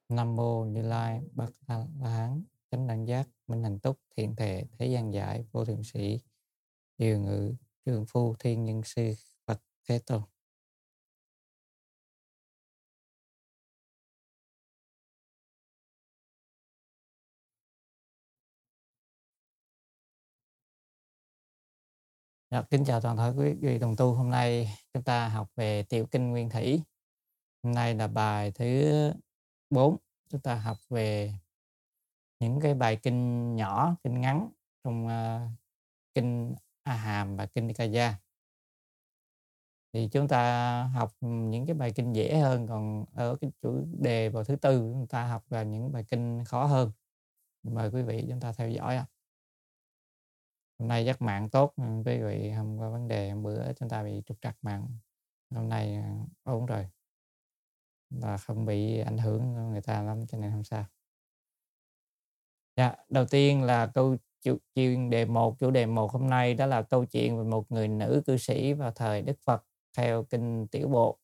Nam mô Như Lai Bát A La Hán chánh đẳng giác minh hạnh túc thiện thệ thế gian giải vô thượng sĩ điều ngự trường phu thiên nhân sư Phật Thế Tôn. Kính chào toàn thể quý vị đồng tu. Hôm nay chúng ta học về tiểu kinh Nguyên Thủy. Hôm nay là bài thứ 4. Chúng ta học về những cái bài kinh nhỏ, kinh ngắn trong kinh A Hàm và kinh Nikaya. Thì chúng ta học những cái bài kinh dễ hơn, còn ở cái chủ đề vào thứ tư chúng ta học là những bài kinh khó hơn. Mời quý vị chúng ta theo dõi. Hôm nay chắc mạng tốt, quý vị không có vấn đề. Hôm bữa chúng ta bị trục trặc mạng, hôm nay ổn rồi, là không bị ảnh hưởng người ta lắm, cho nên không sao. Đầu tiên là chuyên đề 1. Chủ đề 1 hôm nay đó là câu chuyện về một người nữ cư sĩ vào thời Đức Phật theo kinh Tiểu Bộ.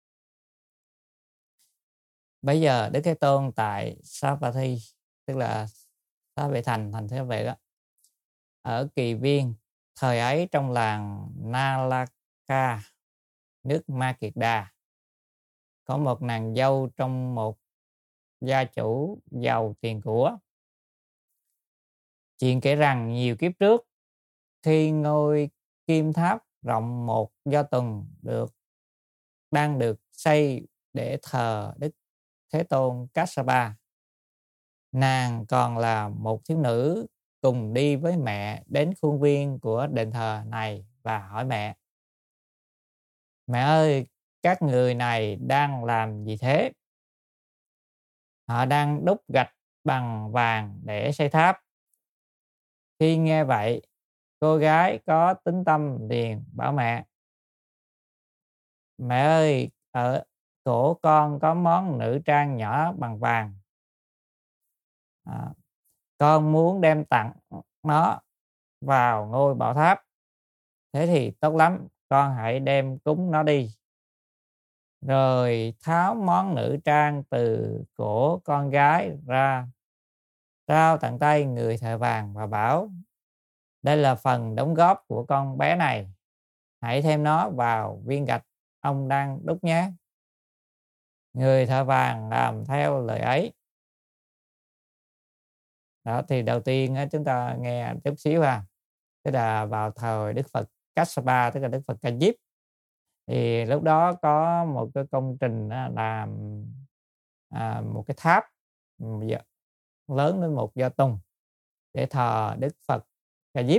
Bây giờ Đức Thế Tôn tại Savatthi, tức là Xá Vệ Thành, thành Xá Vệ đó, ở Kỳ Viên. Thời ấy trong làng Nalaka, nước Ma Kiệt Đà, có một nàng dâu trong một gia chủ giàu tiền của. Chuyện kể rằng nhiều kiếp trước, khi ngôi kim tháp rộng 1 do tuần đang được xây để thờ Đức Thế Tôn Kassapa, nàng còn là một thiếu nữ cùng đi với mẹ đến khuôn viên của đền thờ này và hỏi mẹ: "Mẹ ơi, các người này đang làm gì thế?" "Họ đang đúc gạch bằng vàng để xây tháp." Khi nghe vậy, cô gái có tín tâm liền bảo mẹ: "Mẹ ơi, ở cổ con có món nữ trang nhỏ bằng vàng. Con muốn đem tặng nó vào ngôi bảo tháp. Thế thì tốt lắm, con hãy đem cúng nó đi." Rồi tháo món nữ trang từ cổ con gái ra, trao tận tay người thợ vàng và bảo: "Đây là phần đóng góp của con bé này. Hãy thêm nó vào viên gạch ông đang đúc nhé." Người thợ vàng làm theo lời ấy. Đó, thì đầu tiên chúng ta nghe chút xíu tức là vào thời Đức Phật Kassapa, tức là Đức Phật Ca Diếp, thì lúc đó có một cái công trình làm một cái tháp lớn đến 1 do tuần để thờ Đức Phật Ca Diếp.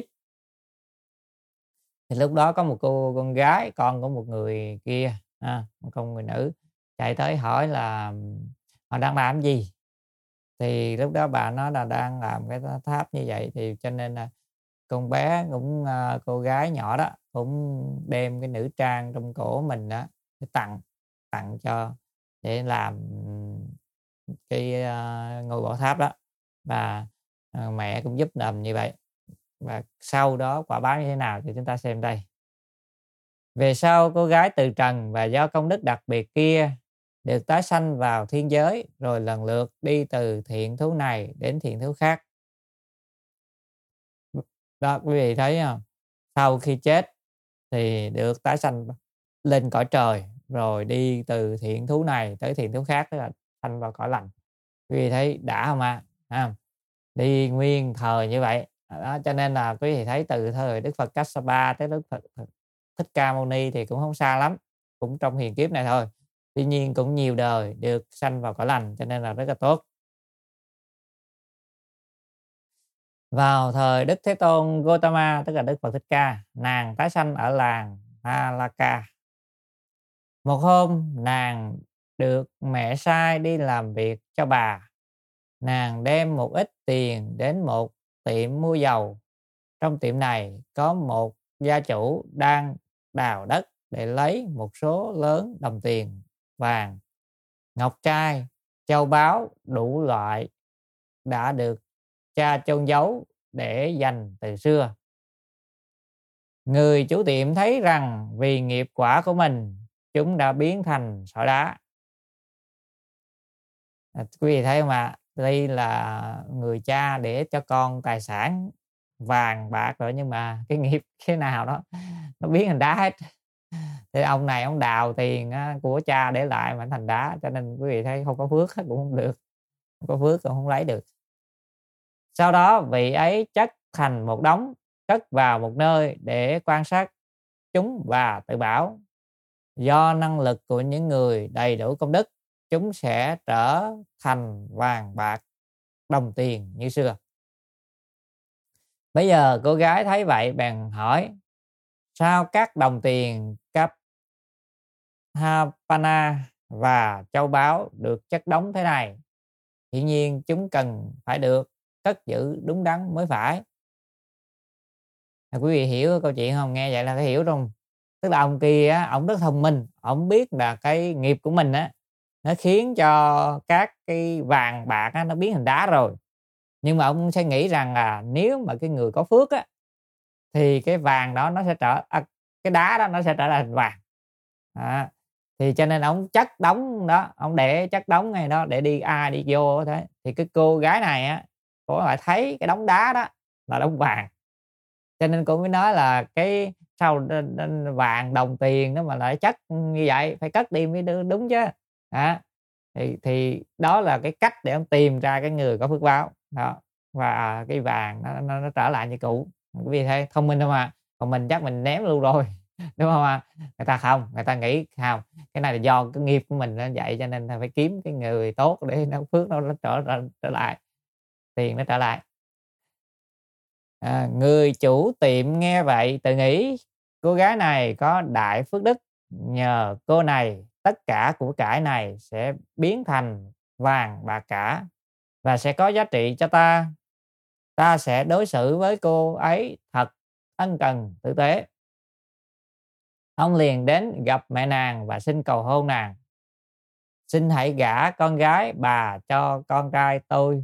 Thì lúc đó có một cô con gái, con của một người kia, một con người nữ, chạy tới hỏi là họ đang làm gì. Thì lúc đó bà nói là đang làm cái tháp như vậy, thì cho nên là con bé cũng cô gái nhỏ đó cũng đem cái nữ trang trong cổ mình đó để tặng cho để làm cái ngôi bảo tháp đó. Và mẹ cũng giúp làm như vậy. Và sau đó quả báo như thế nào thì chúng ta xem đây. Về sau, cô gái từ trần và do công đức đặc biệt kia được tái sanh vào thiên giới, rồi lần lượt đi từ thiện thú này đến thiện thú khác. Đó, quý vị thấy không? Sau khi chết thì được tái sanh lên cõi trời, rồi đi từ thiện thú này tới thiện thú khác, tức là sanh vào cõi lành. Quý vị thấy đã không ạ? Đi nguyên thời như vậy. Đó, cho nên là quý vị thấy từ thời Đức Phật Kassapa tới Đức Phật Thích Ca Mâu Ni thì cũng không xa lắm, cũng trong hiền kiếp này thôi. Tuy nhiên cũng nhiều đời được sanh vào cõi lành, cho nên là rất là tốt. Vào thời Đức Thế Tôn Gautama, tức là Đức Phật Thích Ca, nàng tái sanh ở làng Nalaka. Một hôm, nàng được mẹ sai đi làm việc cho bà. Nàng đem một ít tiền đến một tiệm mua dầu. Trong tiệm này có một gia chủ đang đào đất để lấy một số lớn đồng tiền, vàng, ngọc trai, châu báu đủ loại đã được cha chôn giấu để dành từ xưa. Người chủ tiệm thấy rằng vì nghiệp quả của mình, chúng đã biến thành sỏi đá. Quý vị thấy không ạ? Đây là người cha để cho con tài sản vàng bạc rồi, nhưng mà cái nghiệp thế nào đó nó biến thành đá hết. Thì ông này ông đào tiền của cha để lại mà thành đá, cho nên quý vị thấy không có phước cũng không được, không có phước cũng không lấy được. Sau đó vị ấy chất thành một đống, cất vào một nơi để quan sát chúng và tự bảo do năng lực của những người đầy đủ công đức, chúng sẽ trở thành vàng bạc đồng tiền như xưa. Bây giờ cô gái thấy vậy bèn hỏi: sao các đồng tiền Kapana và châu báu được chất đống thế này? Hiển nhiên chúng cần phải được cất giữ đúng đắn mới phải. Quý vị hiểu câu chuyện không? Nghe vậy là phải hiểu không? Tức là ông kia ông rất thông minh, ông biết là cái nghiệp của mình nó khiến cho các cái vàng bạc nó biến thành đá rồi, nhưng mà ông sẽ nghĩ rằng là nếu mà cái người có phước thì cái vàng đó nó sẽ cái đá đó nó sẽ trở thành vàng. Thì cho nên ông chất đống đó, ông để chất đống này đó để đi đi vô thế. Thì cái cô gái này cô lại thấy cái đống đá đó là đống vàng, cho nên cô mới nói là cái sau vàng đồng tiền đó mà lại chất như vậy phải cất đi mới đúng chứ. Thì đó là cái cách để ông tìm ra cái người có phước báo đó, và cái vàng nó trở lại như cũ. Quý vị thấy thông minh không ạ? Còn mình chắc mình ném luôn rồi đúng không ạ? Người ta không, người ta nghĩ không, cái này là do cái nghiệp của mình nó vậy, cho nên phải kiếm cái người tốt để nó phước nó trở lại, tiền nó trở lại. Người chủ tiệm nghe vậy tự nghĩ cô gái này có đại phước đức, nhờ cô này tất cả của cải này sẽ biến thành vàng bạc cả và sẽ có giá trị cho ta sẽ đối xử với cô ấy thật ân cần tử tế. Ông liền đến gặp mẹ nàng và xin cầu hôn nàng: xin hãy gả con gái bà cho con trai tôi.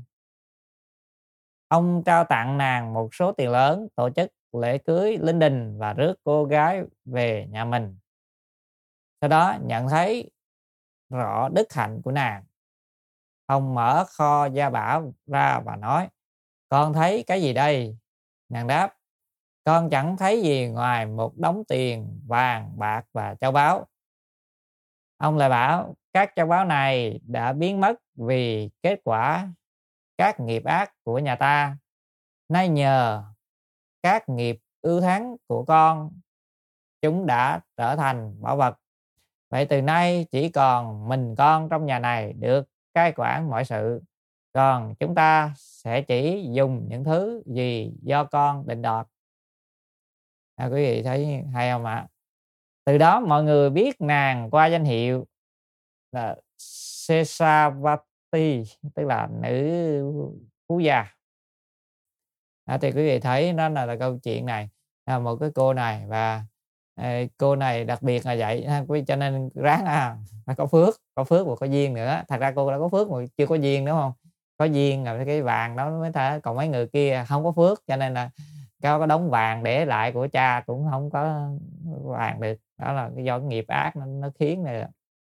Ông trao tặng nàng một số tiền lớn, tổ chức lễ cưới linh đình và rước cô gái về nhà mình. Sau đó nhận thấy rõ đức hạnh của nàng, ông mở kho gia bảo ra và nói: con thấy cái gì đây? Nàng đáp: con chẳng thấy gì ngoài một đống tiền vàng bạc và châu báu. Ông lại bảo: các châu báu này đã biến mất vì kết quả các nghiệp ác của nhà ta. Nay nhờ các nghiệp ưu thắng của con, chúng đã trở thành bảo vật. Vậy từ nay chỉ còn mình con trong nhà này được cai quản mọi sự, còn chúng ta sẽ chỉ dùng những thứ gì do con định đoạt. Quý vị thấy hay không ạ? Từ đó mọi người biết nàng qua danh hiệu là Sesavati, tức là nữ phú gia. Thì quý vị thấy nó là câu chuyện này là một cái cô này, và cô này đặc biệt là vậy, cho nên ráng phải có phước và có duyên nữa. Thật ra cô đã có phước mà chưa có duyên, đúng không? Có duyên rồi cái vàng đó mới thể. Còn mấy người kia không có phước, cho nên là có đống vàng để lại của cha cũng không có vàng được. Đó là do cái nghiệp ác nó khiến này.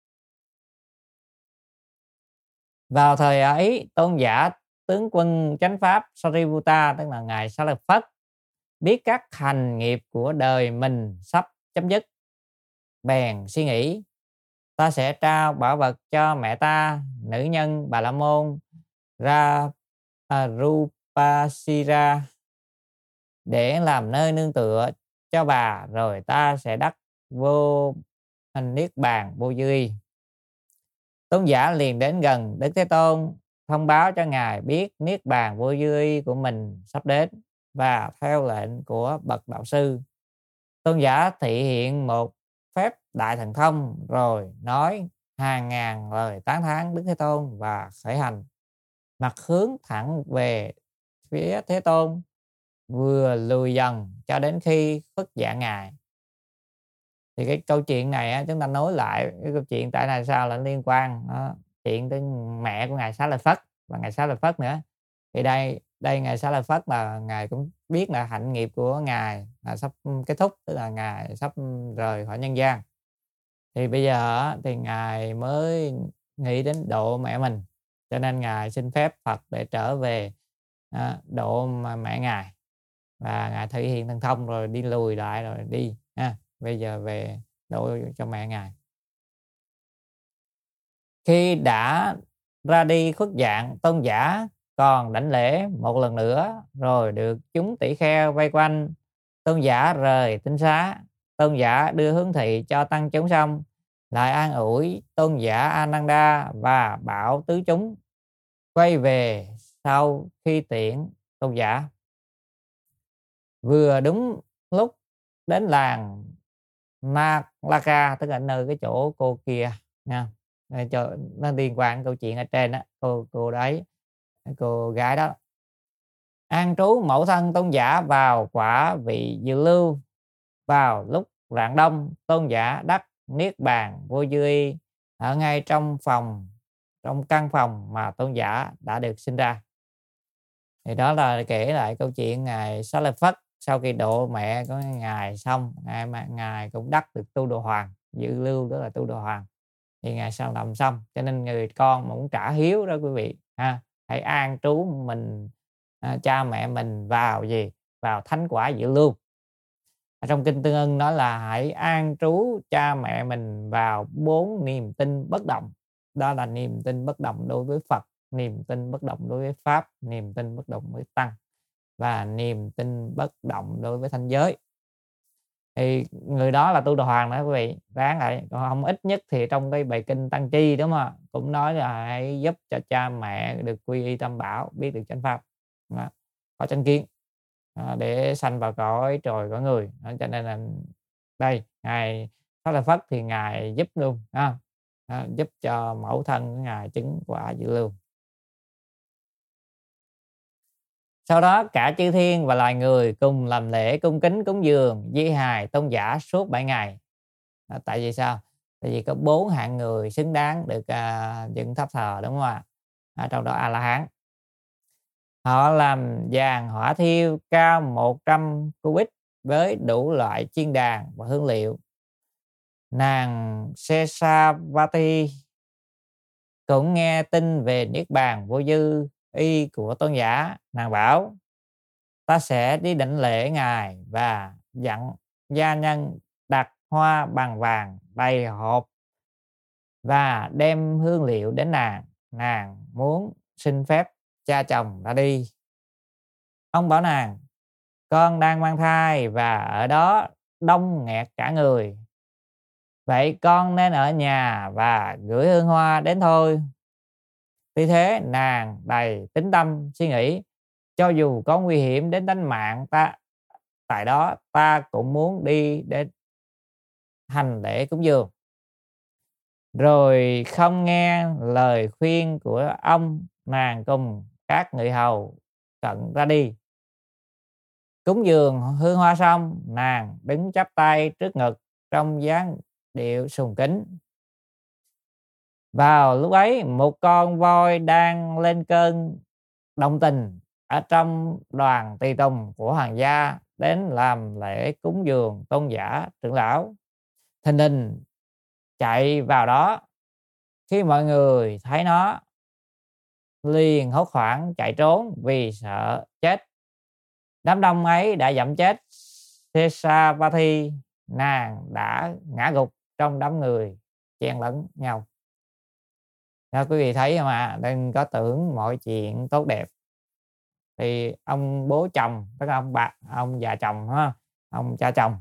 Vào thời ấy, tôn giả tướng quân chánh pháp Sariputta, tức là ngài Xá Lợi Phất, biết các hành nghiệp của đời mình sắp chấm dứt, bèn suy nghĩ: ta sẽ trao bảo vật cho mẹ ta, nữ nhân Bà La Môn Rupasira, để làm nơi nương tựa cho bà, rồi ta sẽ đắc vô niết bàn vô dư. Tôn giả liền đến gần Đức Thế Tôn, thông báo cho ngài biết niết bàn vô dư của mình sắp đến, và theo lệnh của bậc đạo sư, tôn giả thị hiện một phép đại thần thông, rồi nói hàng ngàn lời tán thán Đức Thế Tôn và khởi hành, mặt hướng thẳng về phía Thế Tôn, vừa lùi dần cho đến khi khuất dạng ngài. Thì cái câu chuyện này chúng ta nối lại cái câu chuyện tại này sao là liên quan chuyện tới mẹ của ngài Xá Lợi Phất và ngài Xá Lợi Phất nữa. Thì đây ngài Xá Lợi Phất là ngài cũng biết là hạnh nghiệp của ngài là sắp kết thúc, tức là ngài sắp rời khỏi nhân gian. Thì bây giờ thì ngài mới nghĩ đến độ mẹ mình, cho nên ngài xin phép Phật để trở về độ mẹ ngài, và ngài thể hiện thần thông rồi đi lùi lại rồi đi bây giờ về độ cho mẹ ngài. Khi đã ra đi khuất dạng, tôn giả còn đảnh lễ một lần nữa rồi được chúng tỷ kheo vây quanh. Tôn giả rời tinh xá, tôn giả đưa hướng thị cho tăng chúng xong, lại an ủi tôn giả Ananda và bảo tứ chúng quay về sau khi tiễn tôn giả. Vừa đúng lúc đến làng Naklaka, tức là nơi cái chỗ cô kia nha, nó liên quan câu chuyện ở trên đó, cô đấy, cô gái đó an trú mẫu thân tôn giả vào quả vị dự lưu. Vào lúc rạng đông, tôn giả đắc niết bàn vô dư y ở ngay trong căn phòng mà tôn giả đã được sinh ra. Thì đó là kể lại câu chuyện ngài Xá Lợi Phất sau khi độ mẹ của ngài xong, ngài cũng đắc được tu đồ hoàng, dự lưu đó là tu đồ hoàng. Thì ngài sao làm xong, cho nên người con mà muốn trả hiếu đó quý vị hãy an trú mình cha mẹ mình vào vào thánh quả dự lưu. Ở trong kinh Tương Ưng nói là hãy an trú cha mẹ mình vào 4 niềm tin bất động. Đó là niềm tin bất động đối với Phật, niềm tin bất động đối với Pháp, niềm tin bất động với Tăng, và niềm tin bất động đối với thanh giới. Thì người đó là tu đồ hoàng đó quý vị, ráng lại. Còn không, ít nhất thì trong cái bài kinh Tăng Chi đó mà cũng nói là hãy giúp cho cha mẹ được quy y tam bảo, biết được chánh pháp, có chánh kiến, để sanh vào cõi trời cõi người. Cho nên là đây ngài Xá Lợi Phất thì ngài giúp luôn giúp cho mẫu thân của ngài chứng quả dự lưu. Sau đó cả chư thiên và loài người cùng làm lễ cung kính cúng dường di hài tôn giả suốt 7 ngày. Tại vì sao? Tại vì có 4 hạng người xứng đáng được dựng tháp thờ, đúng không ạ? Trong đó A La Hán. Họ làm vàng hỏa thiêu cao 100 cubit với đủ loại chiên đàn và hương liệu. Nàng Sesavati cũng nghe tin về niết bàn vô dư y của tôn giả. Nàng bảo: ta sẽ đi đảnh lễ ngài và dặn gia nhân đặt hoa bằng vàng đầy hộp và đem hương liệu đến nàng. Nàng muốn xin phép cha chồng ra đi. Ông bảo nàng: con đang mang thai và ở đó đông nghẹt cả người, vậy con nên ở nhà và gửi hương hoa đến thôi. Vì thế nàng đầy tín tâm suy nghĩ, cho dù có nguy hiểm đến tính mạng ta tại đó, ta cũng muốn đi để hành lễ cúng dường. Rồi không nghe lời khuyên của ông, nàng cùng các người hầu cận ra đi. Cúng dường hương hoa xong, nàng đứng chắp tay trước ngực trong dáng điệu sùng kính. Vào lúc ấy, một con voi đang lên cơn động tình ở trong đoàn tùy tùng của hoàng gia đến làm lễ cúng dường tôn giả trưởng lão. Thình lình chạy vào đó. Khi mọi người thấy nó, liền hốt hoảng chạy trốn vì sợ chết. Đám đông ấy đã dẫm chết Sesavati. Nàng đã ngã gục trong đám người chen lẫn nhau. Quý vị thấy mà, đừng có tưởng mọi chuyện tốt đẹp. Thì ông bố chồng, tức là ông già chồng, ông cha chồng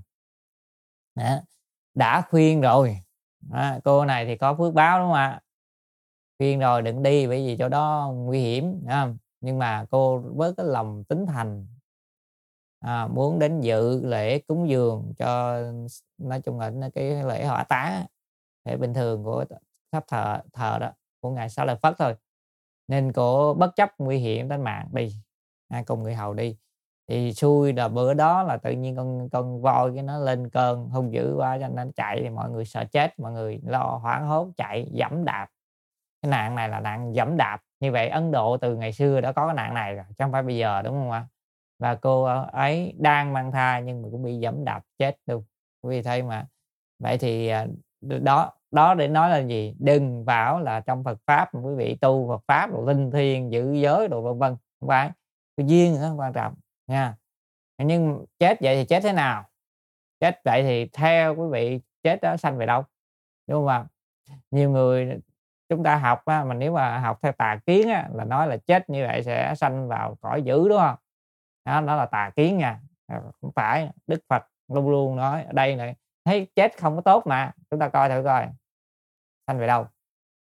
đã khuyên rồi. Cô này thì có phước báo, đúng không ạ? Khuyên rồi đừng đi bởi vì chỗ đó nguy hiểm. Nhưng mà cô với cái lòng tín thành muốn đến dự lễ cúng dường cho, nói chung là cái lễ hỏa táng để bình thường của tháp thờ đó của ngài Xá Lợi Phất thôi, nên cô bất chấp nguy hiểm tính mạng đi cùng người hầu đi. Thì xui là bữa đó là tự nhiên con voi cái nó lên cơn hung dữ quá cho nên nó chạy, thì mọi người sợ chết, mọi người lo hoảng hốt chạy dẫm đạp. Cái nạn này là nạn dẫm đạp. Như vậy Ấn Độ từ ngày xưa đã có cái nạn này rồi, chứ không phải bây giờ, đúng không ạ? Và cô ấy đang mang thai nhưng mà cũng bị dẫm đạp chết luôn. Quý vị thấy mà. Vậy thì đó đó để nói là gì? Đừng bảo là trong Phật pháp quý vị tu Phật pháp rồi linh thiêng giữ giới đồ vân vân, không phải. Cái duyên nó quan trọng nha. Nhưng chết vậy thì chết thế nào? Chết vậy thì theo quý vị chết đó sanh về đâu? Đúng không ạ? Nhiều người chúng ta học á, mà nếu mà học theo tà kiến á, là nói là chết như vậy sẽ sanh vào cõi dữ, đúng không? Đó là tà kiến nha. Không phải. Đức Phật luôn luôn nói ở đây này, thấy chết không có tốt mà, chúng ta coi thử coi sanh về đâu.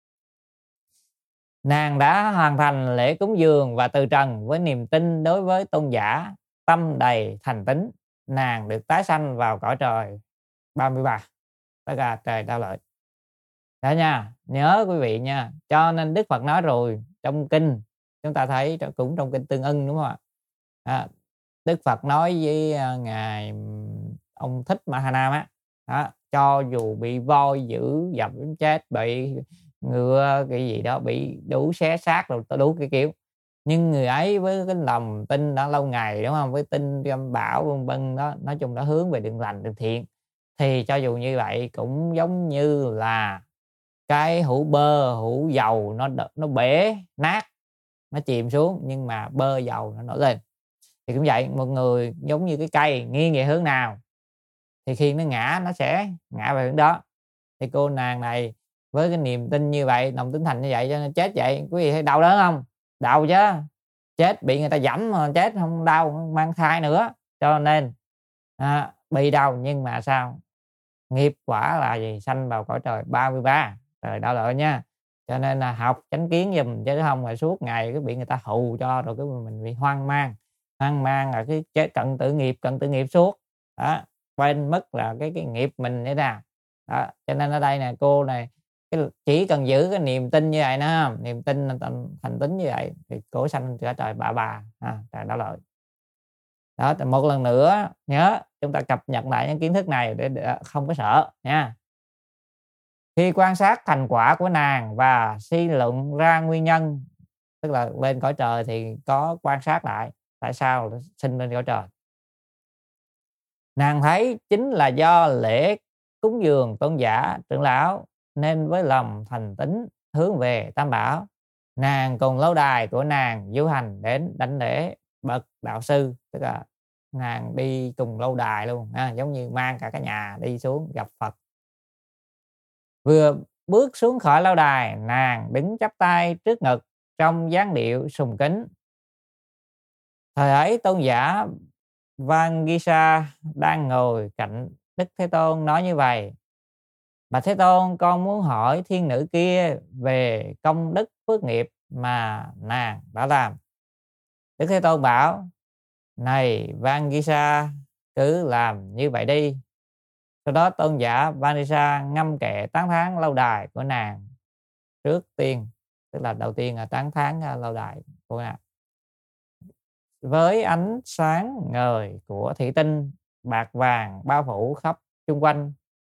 Nàng đã hoàn thành lễ cúng dường và từ trần với niềm tin đối với tôn giả, tâm đầy thành tín, nàng được tái sanh vào cõi trời 33, tất cả trời Đau Lợi. Đó nha, nhớ quý vị nha. Cho nên Đức Phật nói rồi, trong kinh chúng ta thấy cũng trong kinh Tương Ưng, đúng không ạ? Đức Phật nói với ngài ông Thích Mahanam á, cho dù bị voi dữ dập đến chết, bị ngựa cái gì đó bị đủ xé xác rồi đủ cái kiểu, nhưng người ấy với cái lòng tin đã lâu ngày, đúng không, với tin trong bảo vân vân đó, nói chung đã hướng về đường lành đường thiện, thì cho dù như vậy cũng giống như là cái hũ bơ hũ dầu nó bể nát, nó chìm xuống, nhưng mà bơ dầu nó nổi lên. Thì cũng vậy, một người giống như cái cây nghiêng về hướng nào thì khi nó ngã nó sẽ ngã về hướng đó. Thì cô nàng này với cái niềm tin như vậy, lòng tín thành như vậy, cho nên chết vậy quý vị thấy đau đớn không? Đau chứ, chết bị người ta dẫm mà chết không đau, không mang thai nữa. Cho nên bị đau nhưng mà sao? Nghiệp quả là gì? Sanh vào cõi trời 33, trời Đau Lợi nha. Cho nên là học chánh kiến giùm, chứ không là suốt ngày cứ bị người ta hù cho, rồi cái mình bị hoang mang là cái chết cận tử nghiệp suốt đó, quên mất là cái nghiệp mình thế nào đó. Cho nên ở đây nè, cô này chỉ cần giữ cái niềm tin như vậy nữa, niềm tin thành tín như vậy thì cổ sanh cả trời bà trời Đau Lợi đó. Một lần nữa nhớ chúng ta cập nhật lại những kiến thức này để không có sợ nha. Khi quan sát thành quả của nàng và suy luận ra nguyên nhân, tức là lên cõi trời thì có quan sát lại tại sao sinh lên cõi trời, nàng thấy chính là do lễ cúng dường tôn giả trưởng lão, nên với lòng thành tín hướng về Tam Bảo, nàng cùng lâu đài của nàng du hành đến đảnh lễ bậc đạo sư, tức là nàng đi cùng lâu đài luôn, giống như mang cả cái nhà đi xuống gặp Phật. Vừa bước xuống khỏi lâu đài, nàng đứng chắp tay trước ngực trong dáng điệu sùng kính. Thời ấy tôn giả Vangisa đang ngồi cạnh Đức Thế Tôn nói như vậy: Bạch Thế Tôn, con muốn hỏi thiên nữ kia về công đức phước nghiệp mà nàng đã làm. Đức Thế Tôn bảo: Này Vangisa, cứ làm như vậy đi. Sau đó tôn giả Vanisa ngâm kệ tán thán lâu đài của nàng trước tiên, tức là đầu tiên là tán thán lâu đài của nàng. Với ánh sáng ngời của thủy tinh bạc vàng bao phủ khắp chung quanh,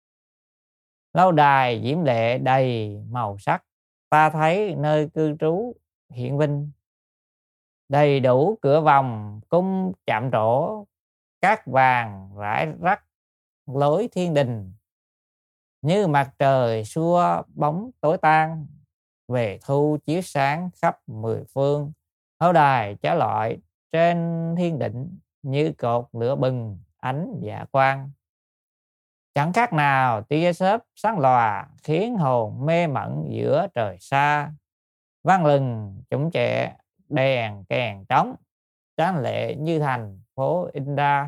lâu đài diễm lệ đầy màu sắc, ta thấy nơi cư trú hiện vinh, đầy đủ cửa vòng cung chạm trổ, cát vàng rải rác lối thiên đình, như mặt trời xua bóng tối tan, về thu chiếu sáng khắp mười phương. Lâu đài chói lọi trên thiên định, như cột lửa bừng ánh dạ quang, chẳng khác nào tia chớp sáng lòa, khiến hồn mê mẩn giữa trời xa. Vang lừng chủng trẻ đèn kèn trống, tráng lệ như thành phố Indra.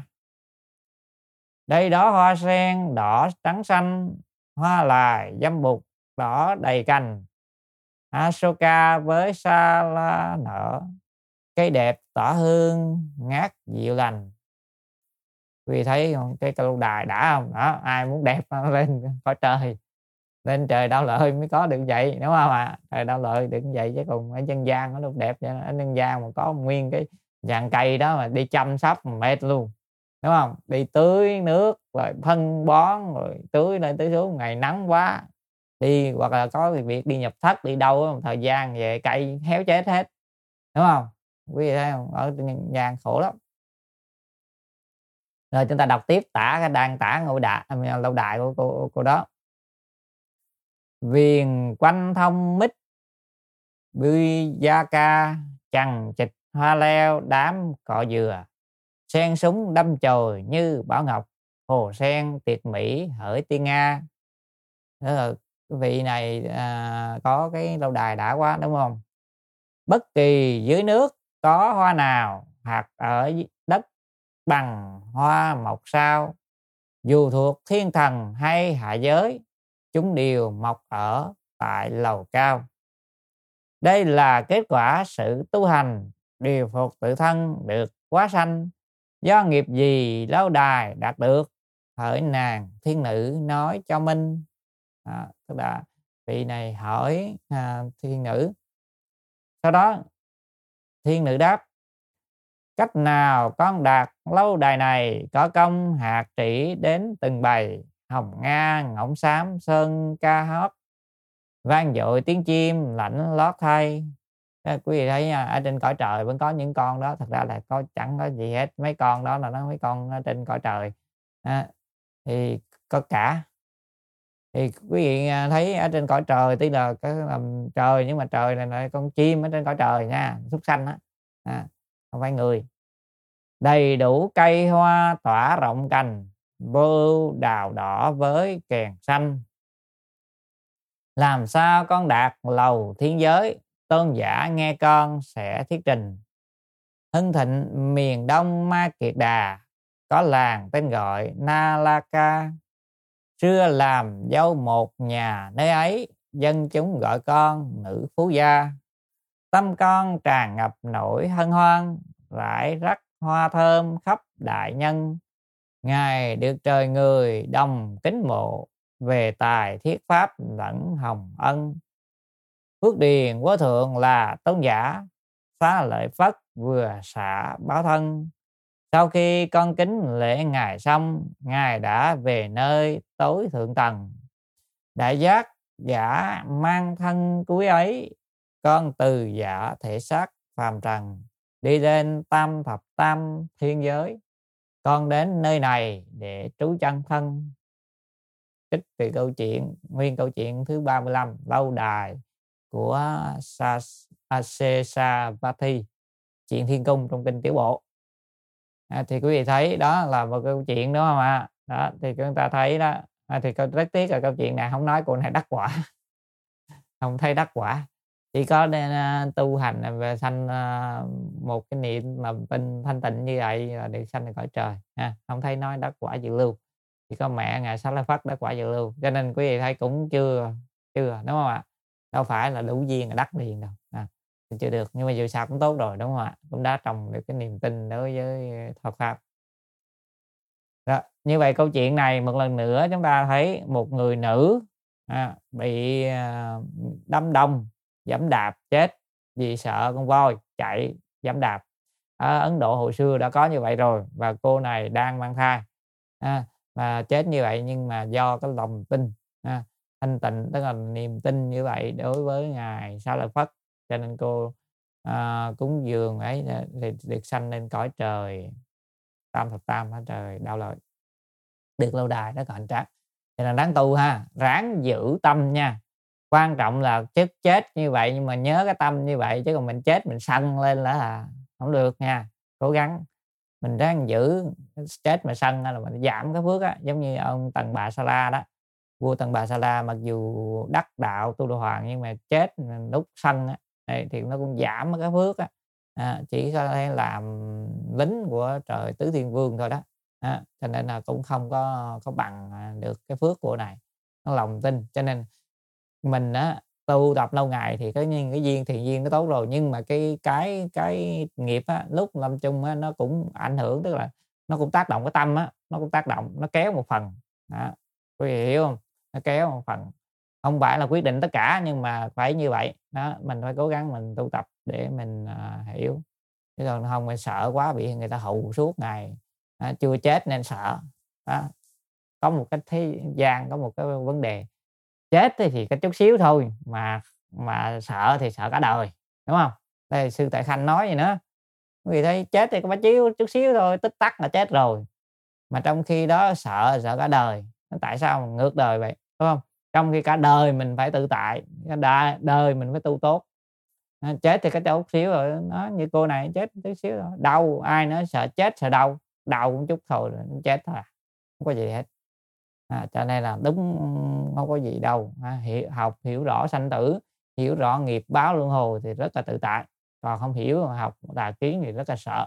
Đây đó hoa sen đỏ trắng xanh, hoa lài dâm bụt đỏ đầy cành, Asoka với sa la nở, cây đẹp tỏa hương ngát dịu lành. Vì thấy cái lâu đài đã không? Đó, ai muốn đẹp lên cõi trời, lên trời Đau Lợi mới có được vậy, đúng không ạ? Trời Đau Lợi được vậy, chứ cùng ở nhân gian nó được đẹp vậy. Ở nhân gian mà có nguyên cái dạng cây đó mà đi chăm sóc mà mệt luôn, đúng không? Đi tưới nước rồi phân bón rồi tưới lên tưới xuống, ngày nắng quá đi, hoặc là có việc đi nhập thất đi đâu thời gian về cây héo chết hết, đúng không? Quý vị thấy không? Ở nhân gian khổ lắm. Rồi chúng ta đọc tiếp đang tả lâu đài của cô đó. viền quanh thông mít bươi da ca, chằng chịt hoa leo đám cọ dừa, sen súng đâm chồi như bảo ngọc, hồ sen tuyệt mỹ hỡi tiên Nga. Đó là cái vị này có cái lâu đài đã quá, đúng không? Bất kỳ dưới nước có hoa nào hạt ở đất bằng hoa mọc sao, dù thuộc thiên thần hay hạ giới, chúng đều mọc ở tại lầu cao. Đây là kết quả sự tu hành điều phục tự thân được quá sanh, do nghiệp gì lâu đài đạt được, hỡi nàng thiên nữ nói cho minh. Tức là vị này hỏi thiên nữ. Sau đó thiên nữ đáp: cách nào con đạt lâu đài này, có công hạt chỉ đến từng bầy, hồng nga ngỗng xám sơn ca hót, vang dội tiếng chim lạnh lót thay. Quý vị thấy nha, ở trên cõi trời vẫn có những con đó, thật ra là chẳng có gì hết, mấy con đó là mấy con ở trên cõi trời thì có cả. Thì quý vị thấy ở trên cõi trời tuy là cái làm trời, nhưng mà trời này là con chim ở trên cõi trời nha, súc sanh á, không phải người. Đầy đủ cây hoa tỏa rộng cành, bưu đào đỏ với kèn xanh. Làm sao con đạt lầu thiên giới, tôn giả nghe con sẽ thuyết trình. Hưng thịnh miền đông Ma Kiệt Đà, có làng tên gọi Nalaka. Xưa làm dâu một nhà nơi ấy, dân chúng gọi con nữ phú gia. Tâm con tràn ngập nỗi hân hoan, rải rắc hoa thơm khắp đại nhân. Ngài được trời người đồng kính mộ, về tài thiết pháp lẫn hồng ân. Phước điền vô thượng là tôn giả, xá lợi Phất vừa xả báo thân. Sau khi con kính lễ Ngài xong, Ngài đã về nơi tối thượng tầng. Đại giác giả mang thân cuối ấy, con từ giả thể xác phàm trần, đi lên tam thập tam thiên giới. Con đến nơi này để trú chân thân. Trích từ câu chuyện, nguyên câu chuyện thứ 35, lâu đài của Sesavati, chuyện thiên cung trong kinh Tiểu Bộ. Thì quý vị thấy đó là một câu chuyện đó không ạ? Đó thì chúng ta thấy đó, thì rất tiếc là câu chuyện này không nói cô này đắc quả. Không thấy đắc quả, chỉ có tu hành về sanh một cái niệm làm tin thanh tịnh như vậy là được sanh lên cõi trời. Không thấy nói đắc quả dự lưu, chỉ có mẹ Ngài Xá Lợi Phất đắc quả dự lưu. Cho nên quý vị thấy cũng chưa đúng không ạ? Đâu phải là đủ duyên là đắc liền đâu, chưa được, nhưng mà dù sao cũng tốt rồi, đúng không ạ? Cũng đã trồng được cái niềm tin đối với Phật pháp. Đó, như vậy câu chuyện này một lần nữa chúng ta thấy một người nữ bị đâm đông giẫm đạp chết vì sợ con voi chạy giẫm đạp. Ở Ấn Độ hồi xưa đã có như vậy rồi, và cô này đang mang thai và chết như vậy, nhưng mà do cái lòng tin thanh tịnh, tức là niềm tin như vậy đối với Ngài Xá Lợi Phất, cho nên cô cúng dường ấy thì được sanh lên cõi trời tam thập tam ở trời đạo lợi, được lâu đài đó còn trác. Cho nên đáng tu ha, ráng giữ tâm nha. Quan trọng là chết như vậy nhưng mà nhớ cái tâm như vậy, chứ còn mình chết mình sân lên là không được nha. Cố gắng mình ráng giữ, chết mà sân là mình giảm cái phước á, giống như ông Tần Bà Sa La đó. Vua Tần Bà Sa La mặc dù đắc đạo tu đà hoàng, nhưng mà chết lúc sân á thì nó cũng giảm cái phước á. Chỉ có thể làm lính của trời tứ thiên vương thôi đó. Cho nên là cũng không có bằng được cái phước của này, nó lòng tin. Cho nên mình tu tập lâu ngày thì cái duyên thiện duyên nó tốt rồi, nhưng mà cái nghiệp lúc lâm chung nó cũng ảnh hưởng, tức là nó cũng tác động cái tâm nó cũng tác động, nó kéo một phần. Quý vị hiểu không? Nó kéo một phần, không phải là quyết định tất cả, nhưng mà phải như vậy đó. Mình phải cố gắng mình tu tập để mình hiểu, chứ còn không phải sợ quá bị người ta hù suốt ngày. Chưa chết nên sợ đó. Có một cái thế gian có một cái vấn đề, chết thì cái chút xíu thôi, mà sợ thì sợ cả đời, đúng không? Đây sư Tại Khanh nói vậy nữa, vì thấy chết thì có bá chút xíu thôi, tích tắc là chết rồi, mà trong khi đó sợ cả đời. Tại sao mà ngược đời vậy, đúng không? trong khi cả đời mình phải tự tại, cả đời mình phải tu tốt. Chết thì có chút xíu rồi, nó như cô này chết chút xíu rồi, đau, ai nói sợ chết sợ đau, đau một chút thôi rồi nó chết thôi à, không có gì hết. Cho nên là đúng, không có gì đâu, hiểu rõ sanh tử, hiểu rõ nghiệp báo luân hồi thì rất là tự tại, còn không hiểu học tà kiến thì rất là sợ.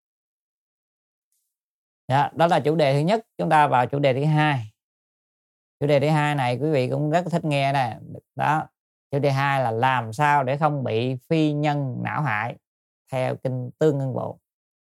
Đó là chủ đề thứ nhất. Chúng ta vào chủ đề thứ hai. Chủ đề thứ hai này quý vị cũng rất thích nghe nè. Đó, chủ đề 2 là làm sao để không bị phi nhân não hại theo kinh Tương Ưng Bộ.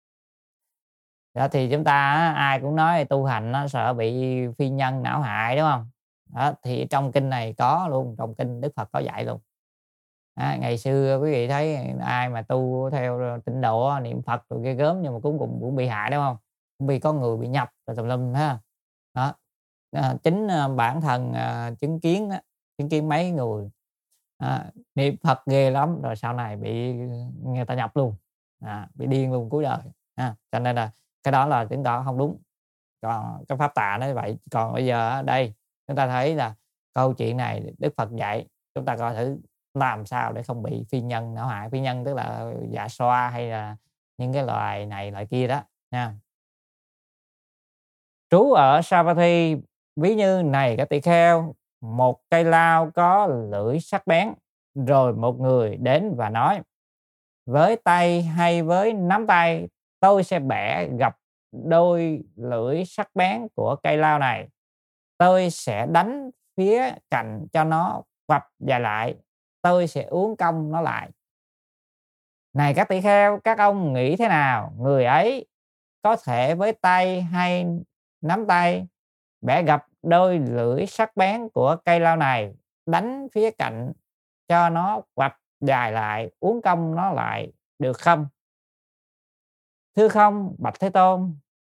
Đó thì chúng ta ai cũng nói tu hành nó sợ bị phi nhân não hại, đúng không? Đó thì trong kinh này có luôn, trong kinh Đức Phật có dạy luôn. Ngày xưa quý vị thấy ai mà tu theo tịnh độ niệm Phật rồi ghê gớm, nhưng mà cũng bị hại, đúng không? Cũng bị có người bị nhập rồi tùm lum ha. Đó. Chính bản thân chứng kiến mấy người niệm Phật ghê lắm rồi sau này bị người ta nhập luôn, bị điên luôn cuối đời. Cho nên là cái đó là chứng tỏ không đúng. Còn cái pháp tà nó vậy. Còn bây giờ ở đây chúng ta thấy là câu chuyện này Đức Phật dạy chúng ta coi thử làm sao để không bị phi nhân não hại. Phi nhân tức là dạ xoa hay là những cái loài này loài kia đó nha. Trú ở Savatthi, ví như này các tỳ kheo, một cây lao có lưỡi sắc bén, rồi một người đến và nói: với tay hay với nắm tay tôi sẽ bẻ gặp đôi lưỡi sắc bén của cây lao này, tôi sẽ đánh phía cạnh cho nó quặp dài lại, tôi sẽ uốn cong nó lại. Này các tỳ kheo, các ông nghĩ thế nào? Người ấy có thể với tay hay nắm tay bẻ gặp đôi lưỡi sắc bén của cây lao này, đánh phía cạnh cho nó quặp dài lại, uốn cong nó lại được không? Thưa không, bạch Thế Tôn.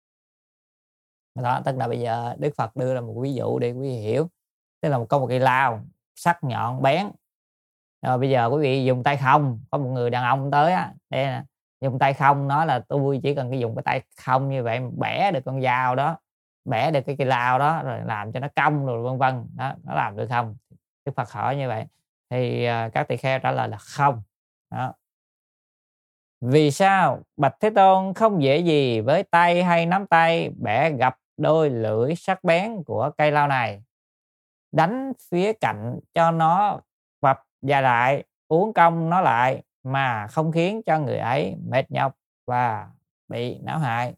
Đó, tức là bây giờ Đức Phật đưa ra một ví dụ để quý vị hiểu. Tức là có một cây lao sắc nhọn bén, rồi bây giờ quý vị dùng tay không, có một người đàn ông tới đây nè, dùng tay không, nói là tôi chỉ cần dùng cái tay không như vậy bẻ được con dao đó, bẻ được cái cây lao đó, rồi làm cho nó cong rồi vân vân đó, nó làm được không? Đức Phật hỏi như vậy thì các tỳ kheo trả lời là không. Đó. Vì sao? Bạch Thế Tôn, không dễ gì với tay hay nắm tay bẻ gặp đôi lưỡi sắc bén của cây lao này, đánh phía cạnh cho nó quặp dài lại, uốn cong nó lại mà không khiến cho người ấy mệt nhọc và bị não hại.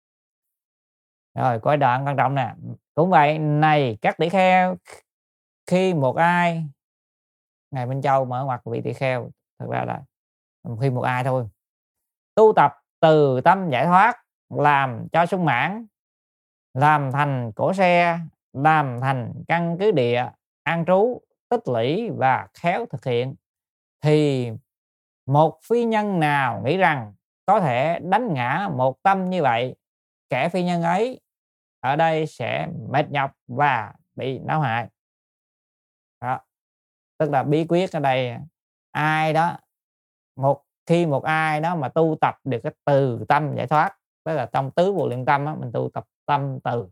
Rồi, coi đoạn quan trọng nè. Cũng vậy, này các tỷ kheo, khi một ai, Ngài Minh Châu mở ngoặt vị tỷ kheo, thật ra là khi một ai thôi, tu tập từ tâm giải thoát, làm cho sung mãn, làm thành cổ xe, làm thành căn cứ địa, an trú, tích lũy và khéo thực hiện, thì một phi nhân nào nghĩ rằng có thể đánh ngã một tâm như vậy, kẻ phi nhân ấy ở đây sẽ mệt nhọc và bị não hại. Đó. Tức là bí quyết ở đây, ai đó khi một ai đó mà tu tập được cái từ tâm giải thoát, tức là trong tứ vô lượng tâm mình tu tập tâm từ,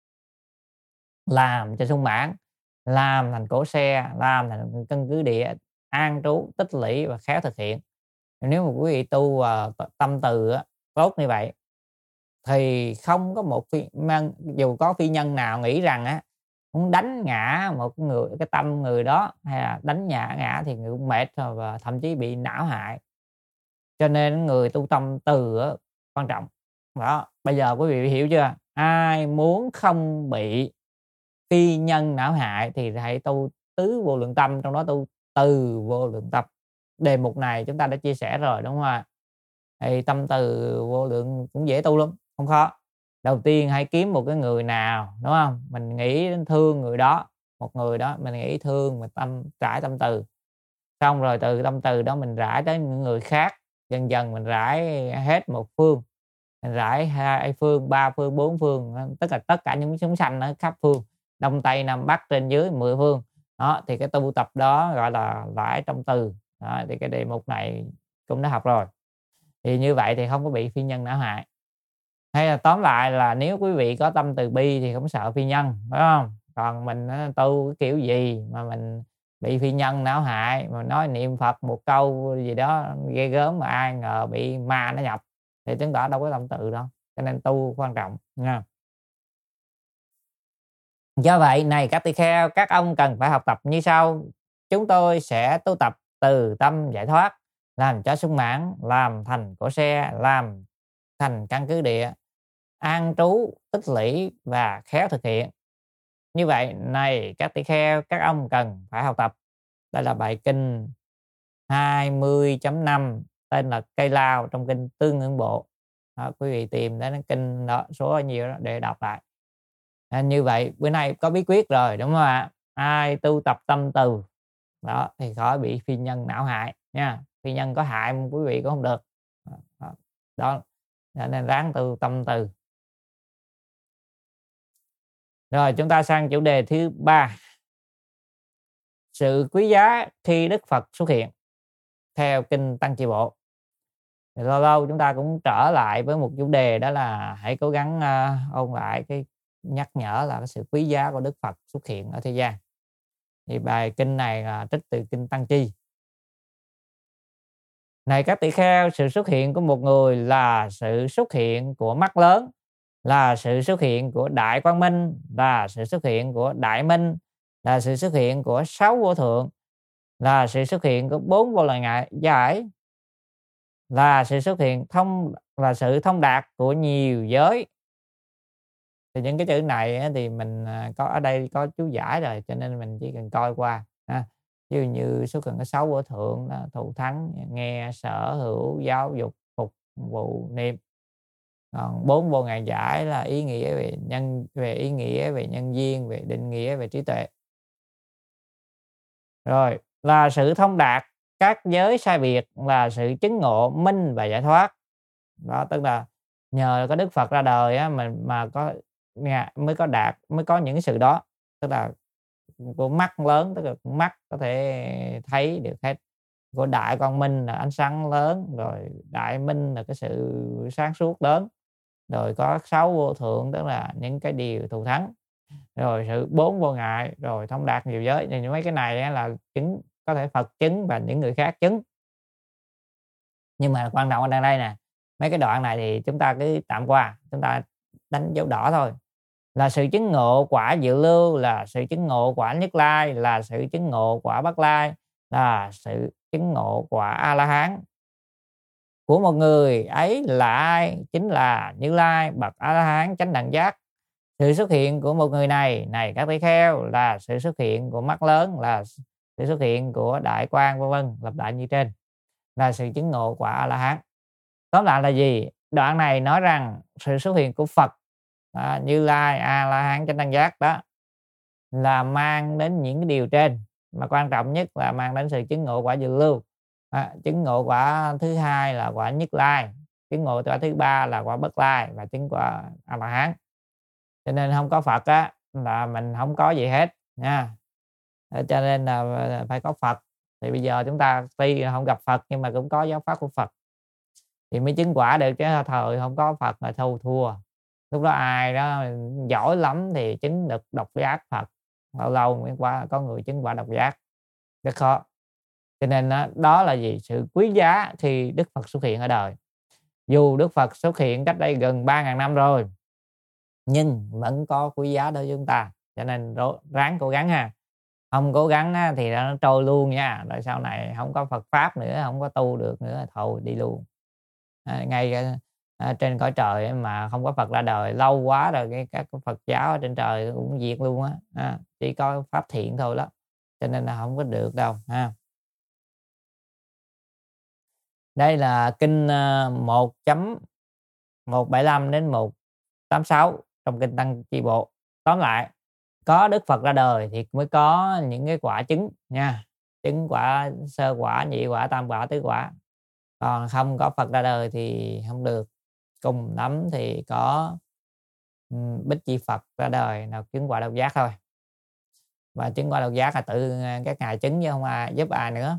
làm cho sung mãn, làm thành cổ xe, làm thành căn cứ địa, an trú, tích lũy và khéo thực hiện. Nếu mà quý vị tu tâm từ tốt như vậy thì không có một dù có phi nhân nào nghĩ rằng muốn đánh ngã một người, cái tâm người đó, hay là đánh ngã thì người cũng mệt rồi và thậm chí bị não hại. Cho nên người tu tâm từ quan trọng. Đó, bây giờ quý vị hiểu chưa? Ai muốn không bị phi nhân não hại thì hãy tu tứ vô lượng tâm, trong đó tu từ vô lượng tâm. Đề mục này chúng ta đã chia sẻ rồi, đúng không ạ? Thì tâm từ vô lượng cũng dễ tu lắm, không khó. Đầu tiên hãy kiếm một cái người nào, đúng không? Mình nghĩ đến thương người đó, một người đó mình nghĩ thương, mình trải tâm từ. Xong rồi từ tâm từ đó mình rải tới những người khác, dần dần mình rải hết một phương, mình rải 2 phương, 3 phương, 4 phương, tức là tất cả những chúng sanh ở khắp phương, đông tây nam bắc trên dưới 10 phương. Đó thì cái tu tập đó gọi là rải tâm từ. Đó, thì cái đề mục này cũng đã học rồi. Thì như vậy thì không có bị phi nhân não hại. Hay là tóm lại là nếu quý vị có tâm từ bi thì không sợ phi nhân, phải không? Còn mình tu cái kiểu gì mà mình bị phi nhân não hại, mà nói niệm Phật một câu gì đó ghê gớm mà ai ngờ bị ma nó nhập, thì chứng tỏ đâu có tâm từ đâu. Cho nên tu quan trọng nha. Do vậy này các tỳ kheo, các ông cần phải học tập như sau. Chúng tôi sẽ tu tập từ tâm giải thoát, làm cho sung mãn, làm thành cỗ xe, làm thành căn cứ địa, an trú tích lũy và khéo thực hiện. Như vậy này các tỳ kheo, các ông cần phải học tập. Đây là bài kinh 20.5 tên là Cây Lao trong kinh Tương Ưng Bộ. Đó, quý vị tìm đến kinh đó, số nhiều đó để đọc lại. Như vậy bữa nay có bí quyết rồi đúng không ạ? Ai tu tập tâm từ đó thì khỏi bị phi nhân não hại nha. Phi nhân có hại quý vị cũng không được. Đó nên ráng tu tâm từ. Rồi chúng ta sang chủ đề thứ 3. Sự quý giá khi Đức Phật xuất hiện theo kinh Tăng Chi Bộ. Thì lâu lâu chúng ta cũng trở lại với một chủ đề, đó là hãy cố gắng ôn lại cái nhắc nhở là cái sự quý giá của Đức Phật xuất hiện ở thế gian. Thì bài kinh này là trích từ kinh Tăng Chi. Này các tỳ kheo, sự xuất hiện của một người là sự xuất hiện của mắt lớn, là sự xuất hiện của đại quang minh, là sự xuất hiện của đại minh, là sự xuất hiện của sáu vô thượng, là sự xuất hiện của bốn vô lượng giải, là sự xuất hiện và sự thông đạt của nhiều giới. Thì những cái chữ này thì mình có ở đây có chú giải rồi, cho nên mình chỉ cần coi qua ha. Ví dụ như xuất hiện có sáu vô thượng là thụ thắng, nghe, sở hữu, giáo dục, phục vụ, niệm. Còn bốn vô ngàn giải là ý nghĩa về ý nghĩa, về nhân duyên, về định nghĩa, về trí tuệ. Rồi là sự thông đạt các giới sai biệt, là sự chứng ngộ minh và giải thoát. Đó tức là nhờ có Đức Phật ra đời á, mình mà có mới có những cái sự đó. Tức là của mắt lớn, tức là mắt có thể thấy được hết. Của đại quang minh là ánh sáng lớn, rồi đại minh là cái sự sáng suốt lớn, rồi có sáu vô thượng tức là những cái điều thù thắng, rồi sự bốn vô ngại, rồi thông đạt nhiều giới. Thì mấy cái này là chứng, có thể Phật chứng và những người khác chứng. Nhưng mà quan trọng ở đây nè, mấy cái đoạn này thì chúng ta cứ tạm qua, chúng ta đánh dấu đỏ thôi. Là sự chứng ngộ quả Dự Lưu, là sự chứng ngộ quả Nhất Lai, là sự chứng ngộ quả Bất Lai, là sự chứng ngộ quả A La Hán. Của một người ấy là ai? Chính là Như Lai bậc A La Hán chánh đẳng giác. Sự xuất hiện của một người này các tỳ kheo, là sự xuất hiện của mắt lớn, là sự xuất hiện của đại quang, vân vân, lặp lại như trên, là sự chứng ngộ quả A La Hán. Tóm lại là gì? Đoạn này nói rằng sự xuất hiện của Phật, Như Lai, A La Hán chánh đẳng giác đó, là mang đến những cái điều trên, mà quan trọng nhất là mang đến sự chứng ngộ quả Dự Lưu. Chứng ngộ quả thứ hai là quả Nhất Lai, chứng ngộ quả thứ ba là quả Bất Lai, và chứng quả A La Hán. Cho nên không có Phật á là mình không có gì hết nha. Cho nên là phải có Phật. Thì bây giờ chúng ta tuy không gặp Phật nhưng mà cũng có giáo pháp của Phật thì mới chứng quả được, chứ thời không có Phật là thua. Lúc đó ai đó giỏi lắm thì chứng được độc giác Phật, lâu lâu mới có người chứng quả độc giác, rất khó. Cho nên đó là gì? Sự quý giá khi Đức Phật xuất hiện ở đời. Dù Đức Phật xuất hiện cách đây gần 3.000 năm rồi, nhưng vẫn có quý giá đối với chúng ta. Cho nên ráng cố gắng ha. Không cố gắng thì nó trôi luôn nha. Rồi sau này không có Phật Pháp nữa, không có tu được nữa, thôi đi luôn. Ngay trên cõi trời mà không có Phật ra đời lâu quá rồi, các Phật giáo ở trên trời cũng diệt luôn á. Chỉ có Pháp thiện thôi đó. Cho nên là không có được đâu ha. Đây là kinh 1.175 đến 186 trong kinh Tăng Chi Bộ. Tóm lại, có Đức Phật ra đời thì mới có những cái quả chứng nha. Chứng quả sơ quả, nhị quả, tam quả, tứ quả. Còn không có Phật ra đời thì không được. Cùng lắm thì có Bích Chi Phật ra đời nào chứng quả độc giác thôi. Và chứng quả độc giác là tự các ngài chứng chứ không ai giúp ai nữa.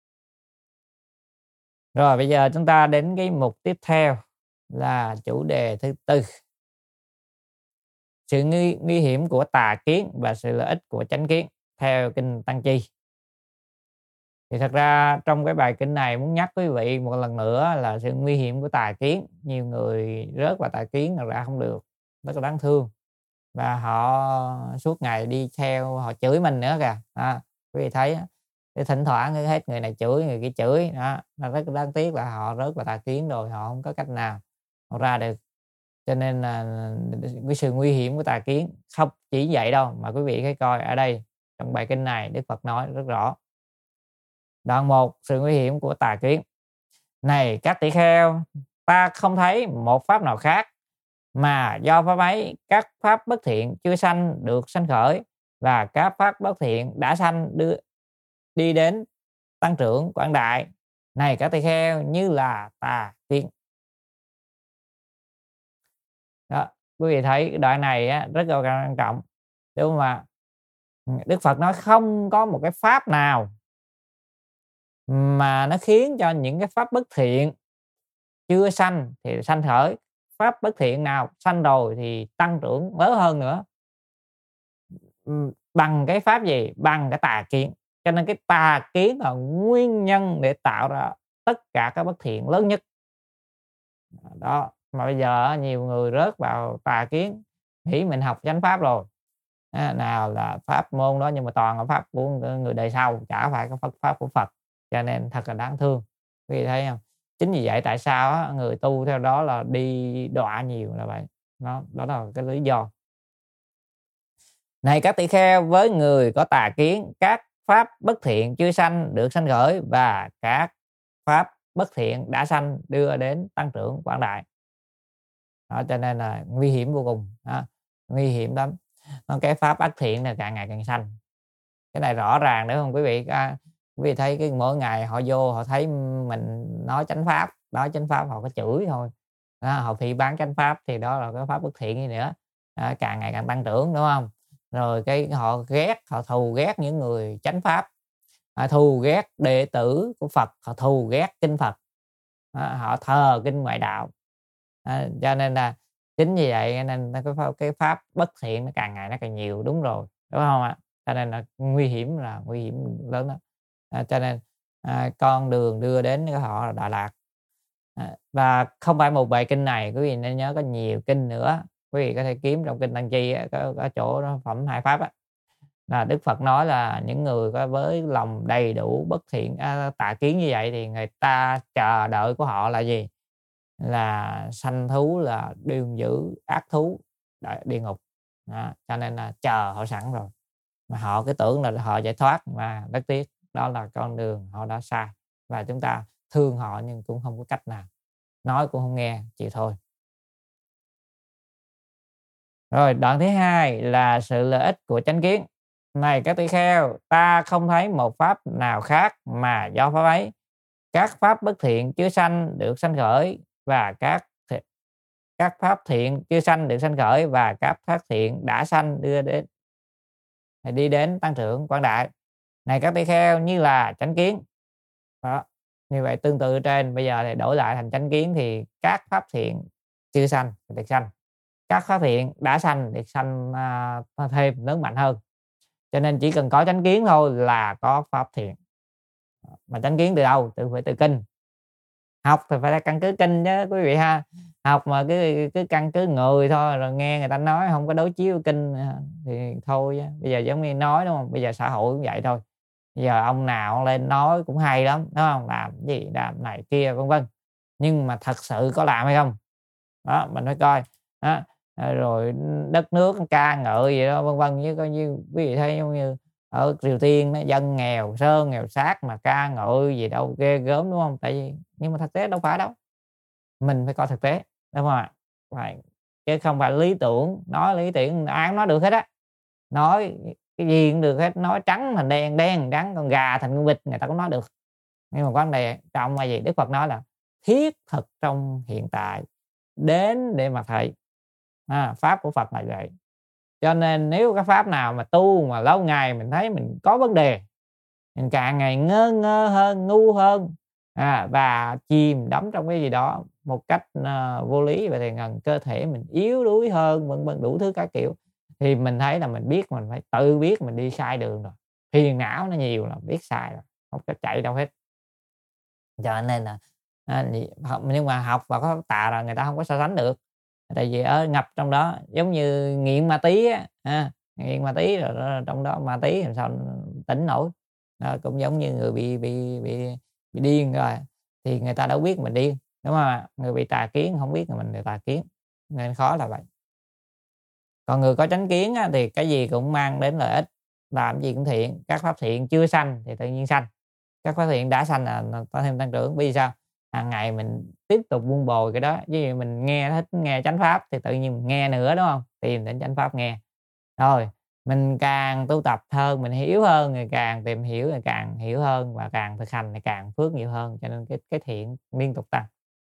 Rồi bây giờ chúng ta đến cái mục tiếp theo là chủ đề thứ tư. sự nguy hiểm của tà kiến và sự lợi ích của chánh kiến theo kinh Tăng Chi. Thì thật ra trong cái bài kinh này muốn nhắc quý vị một lần nữa là sự nguy hiểm của tà kiến. Nhiều người rớt vào tà kiến là ra không được, rất là đáng thương, và họ suốt ngày đi theo, họ chửi mình nữa kìa. Quý vị thấy thì thỉnh thoảng hết người này chửi người kia chửi đó, là rất đáng tiếc là họ rớt vào tà kiến rồi, họ không có cách nào họ ra được. Cho nên là cái sự nguy hiểm của tà kiến không chỉ vậy đâu, mà quý vị hãy coi ở đây trong bài kinh này Đức Phật nói rất rõ. Đoạn 1, sự nguy hiểm của tà kiến. Này các tỷ kheo, ta không thấy một pháp nào khác mà do pháp ấy các pháp bất thiện chưa sanh được sanh khởi, và các pháp bất thiện đã sanh đi đến tăng trưởng quảng đại. Này các tỷ kheo, như là tà kiến. Đó, quý vị thấy đoạn này rất là quan trọng, đúng không ạ? Đức Phật nói không có một cái pháp nào mà nó khiến cho những cái pháp bất thiện chưa sanh thì sanh khởi. Pháp bất thiện nào sanh rồi thì tăng trưởng lớn hơn nữa. Bằng cái pháp gì? Bằng cái tà kiến. Cho nên cái tà kiến là nguyên nhân để tạo ra tất cả các bất thiện lớn nhất. Đó, mà bây giờ nhiều người rớt vào tà kiến, nghĩ mình học chánh pháp rồi. Nào là pháp môn đó, nhưng mà toàn là pháp của người đời sau, chả phải có pháp của Phật. Cho nên thật là đáng thương. Quý vị thấy không? Chính vì vậy tại sao người tu theo đó là đi đọa nhiều là vậy. Đó là cái lý do. Này các tỷ kheo, với người có tà kiến, các pháp bất thiện chưa sanh được sanh khởi, và các pháp bất thiện đã sanh đưa đến tăng trưởng quảng đại. Đó, cho nên là nguy hiểm vô cùng, nguy hiểm lắm. Cái pháp bất thiện là càng ngày càng sanh. Cái này rõ ràng nữa không quý vị? Quý vị thấy cái mỗi ngày họ vô, họ thấy mình nói chánh pháp họ có chửi thôi. Họ phỉ bán chánh pháp thì đó là cái pháp bất thiện gì nữa. Càng ngày càng tăng trưởng, đúng không? Rồi cái họ thù ghét những người chánh pháp, thù ghét đệ tử của Phật, họ thù ghét kinh Phật, họ thờ kinh ngoại đạo. Cho nên là chính vì vậy nên cái pháp bất thiện nó càng ngày nó càng nhiều, đúng rồi, đúng không ạ? Cho nên là nguy hiểm lớn đó. Cho nên con đường đưa đến họ là Đà Lạt. Và không phải một bài kinh này, quý vị nên nhớ có nhiều kinh nữa. Quý vị có thể kiếm trong kinh Tăng Chi có chỗ đó, phẩm 2 pháp là Đức Phật nói là những người có với lòng đầy đủ bất thiện tà kiến như vậy thì người ta chờ đợi của họ là gì? Là sanh thú, là điềm dữ ác thú, địa ngục. Cho nên là chờ họ sẵn rồi, mà họ cứ tưởng là họ giải thoát, mà rất tiếc đó là con đường họ đã sai, và chúng ta thương họ nhưng cũng không có cách nào, nói cũng không nghe, chịu thôi. Rồi đoạn thứ 2 là sự lợi ích của chánh kiến. Này các tỷ kheo, ta không thấy một pháp nào khác mà do pháp ấy các pháp bất thiện chưa sanh được sanh khởi, và các pháp thiện chưa sanh được sanh khởi, và các pháp thiện đã sanh đi đến tăng trưởng quảng đại. Này các tỷ kheo, như là chánh kiến. Đó, như vậy tương tự trên, bây giờ thì đổi lại thành chánh kiến thì các pháp thiện chưa sanh được sanh, các pháp thiện đã sanh được sanh thêm lớn mạnh hơn. Cho nên chỉ cần có chánh kiến thôi là có pháp thiện. Mà chánh kiến từ đâu? Phải từ kinh. Học thì phải căn cứ kinh chứ quý vị ha. Học mà cứ căn cứ người thôi, rồi nghe người ta nói không có đối chiếu kinh thì thôi. Bây giờ giống như nói, đúng không? Bây giờ xã hội cũng vậy thôi. Bây giờ ông nào lên nói cũng hay lắm, đúng không? Làm gì, làm này kia vân vân. Nhưng mà thật sự có làm hay không? Đó, mình phải coi. Đó. Rồi đất nước ca ngợi gì đó vân vân, chứ coi như quý vị thấy giống như ở Triều Tiên đó, dân nghèo sơn nghèo sát mà ca ngợi gì đâu ghê gớm, đúng không? Tại vì nhưng mà thực tế đâu phải đâu, mình phải coi thực tế, đúng không ạ? Phải, chứ không phải lý tưởng, nói lý tưởng ai cũng nói được hết á, nói cái gì cũng được hết, nói trắng thành đen, đen trắng, con gà thành con vịt người ta cũng nói được. Nhưng mà vấn đề trọng là gì? Đức Phật nói là thiết thực trong hiện tại, đến để mà thấy. Pháp của Phật là vậy. Cho nên nếu cái pháp nào mà tu mà lâu ngày mình thấy mình có vấn đề, mình càng ngày ngơ hơn, ngu hơn, và chìm đắm trong cái gì đó một cách vô lý, vậy thì gần cơ thể mình yếu đuối hơn, vân vân đủ thứ các kiểu, thì mình thấy là mình biết mình phải tự biết mình đi sai đường rồi, phiền não nó nhiều là biết sai rồi, không có chạy đâu hết. Cho nên là nhưng mà học và có tà là người ta không có so sánh được, tại vì ở ngập trong đó giống như nghiện ma túy á, nghiện ma túy rồi trong đó ma túy làm sao tỉnh nổi. Cũng giống như người bị điên rồi thì người ta đâu biết mình điên, đúng hông ạ? Người bị tà kiến không biết là mình bị tà kiến, nên khó là vậy. Còn người có chánh kiến á, thì cái gì cũng mang đến lợi ích, làm gì cũng thiện, các pháp thiện chưa sanh thì tự nhiên sanh, các pháp thiện đã sanh là có thêm tăng trưởng. Bởi vì sao? Hàng ngày mình tiếp tục vun bồi cái đó, ví dụ mình thích nghe chánh pháp thì tự nhiên mình nghe nữa, đúng không? Tìm đến chánh pháp nghe. Rồi, mình càng tu tập hơn, mình hiểu hơn, thì càng tìm hiểu thì càng hiểu hơn, và càng thực hành thì càng phước nhiều hơn, cho nên cái thiện liên tục tăng.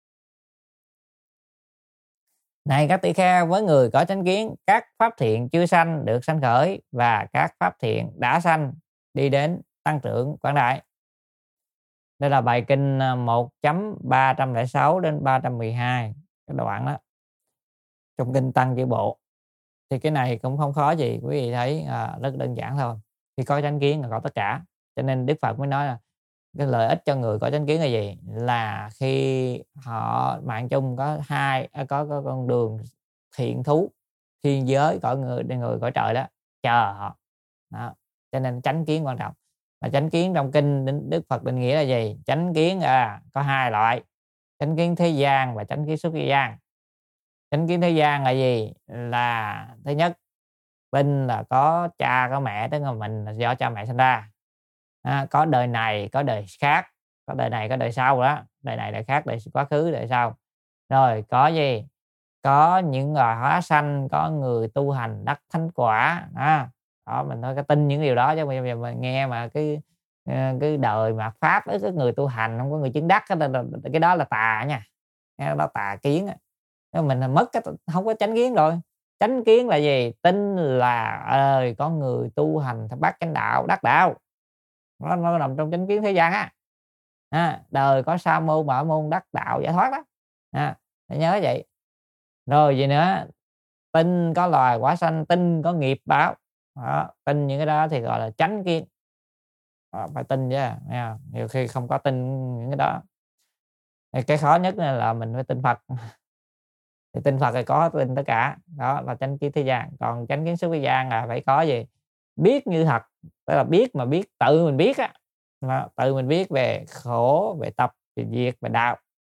Này các tỳ kheo, với người có chánh kiến, các pháp thiện chưa sanh được sanh khởi, và các pháp thiện đã sanh đi đến tăng trưởng quảng đại. Đây là bài kinh 1.306 đến 312, cái đoạn đó trong kinh Tăng Chi Bộ. Thì cái này cũng không khó gì, quý vị thấy rất đơn giản thôi. Khi có chánh kiến là có tất cả, cho nên Đức Phật mới nói là cái lợi ích cho người có chánh kiến là gì? Là khi họ mạng chung có con đường thiện thú, thiên giới, cõi người cõi trời đó chờ họ. Đó. Cho nên chánh kiến quan trọng. Mà chánh kiến trong kinh Đức Phật định nghĩa là gì? Chánh kiến có hai loại: chánh kiến thế gian và chánh kiến xuất thế gian. Chánh kiến thế gian là gì? Là thứ nhất, tin là có cha có mẹ, tức là mình là do cha mẹ sinh ra. Có đời này có đời khác, có đời này có đời sau đó, đời này đời khác, đời quá khứ đời sau. Rồi có gì? Có những loài hóa sanh, có người tu hành đắc thánh quả. Đó, mình nói cái tin những điều đó, chứ bây giờ mình nghe mà cái đời mà pháp với cái người tu hành không có người chứng đắc, cái đó là tà nha, cái đó tà kiến á. Mình mất cái không có chánh kiến rồi. Chánh kiến là gì? Tin là có người tu hành bát chánh đạo, đắc đạo, nó nằm trong chánh kiến thế gian á. Đời có sa môn bảo môn đắc đạo giải thoát đó. Phải nhớ vậy. Rồi gì nữa? Tin có loài quả sanh, tin có nghiệp báo. Tin những cái đó thì gọi là chánh kiến. Phải tin chứ, nhiều khi không có tin những cái đó. Cái khó nhất là mình phải tin Phật. Thì tin Phật thì có tin tất cả, đó là chánh kiến thế gian. Còn chánh kiến xuất thế gian là phải có gì? Biết như thật, tức là biết mà biết tự mình biết á, tự mình biết về khổ, về tập, về diệt, về đạo,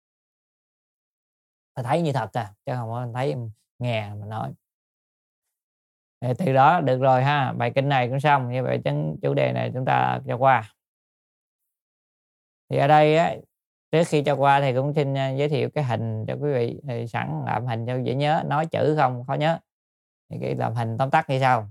phải thấy như thật chứ không có thấy nghe mà nói. Từ đó được rồi ha, bài kinh này cũng xong. Như vậy chủ đề này chúng ta cho qua. Thì ở đây á, trước khi cho qua thì cũng xin giới thiệu cái hình cho quý vị. Thì sẵn làm hình cho dễ nhớ, nói chữ không khó nhớ. Thì cái làm hình tóm tắt như sau.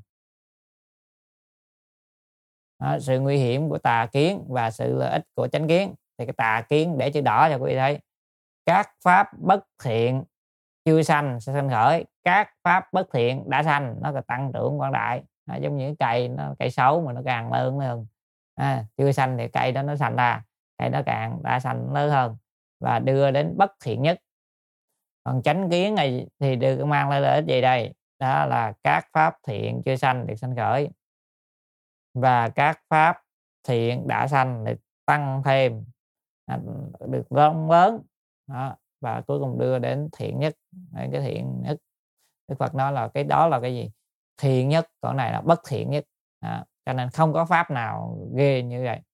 Sự nguy hiểm của tà kiến và sự lợi ích của chánh kiến. Thì cái tà kiến để chữ đỏ cho quý vị thấy. Các pháp bất thiện chưa sanh sẽ sanh khởi, các pháp bất thiện đã sanh nó tăng trưởng quảng đại. Giống như cây xấu mà nó càng lớn hơn. Chưa sanh thì cây đó nó sanh ra, cây đó càng đã sanh lớn hơn và đưa đến bất thiện nhất. Còn chánh kiến này thì được mang lại lợi ích gì đây? Đó là các pháp thiện chưa sanh được sanh khởi, và các pháp thiện đã sanh được tăng thêm, được lớn. Đó. Và cuối cùng đưa đến thiện nhất. Cái thiện nhất Đức Phật nói là cái đó là cái gì? Thiện nhất, còn này là bất thiện nhất. Cho nên không có pháp nào ghê như vậy.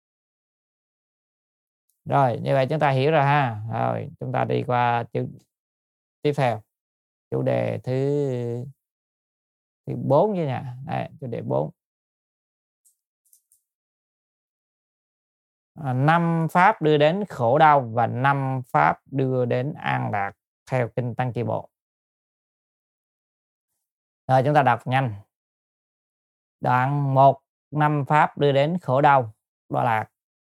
Rồi, như vậy chúng ta hiểu rồi ha. Rồi, chúng ta đi qua tiếp theo. Chủ đề thứ 4 chứ nha. Đây, chủ đề 4. 5 pháp đưa đến khổ đau và 5 pháp đưa đến an lạc theo kinh Tăng Chi Bộ. Rồi chúng ta đọc nhanh. Đoạn 1, 5 pháp đưa đến khổ đau đọa lạc.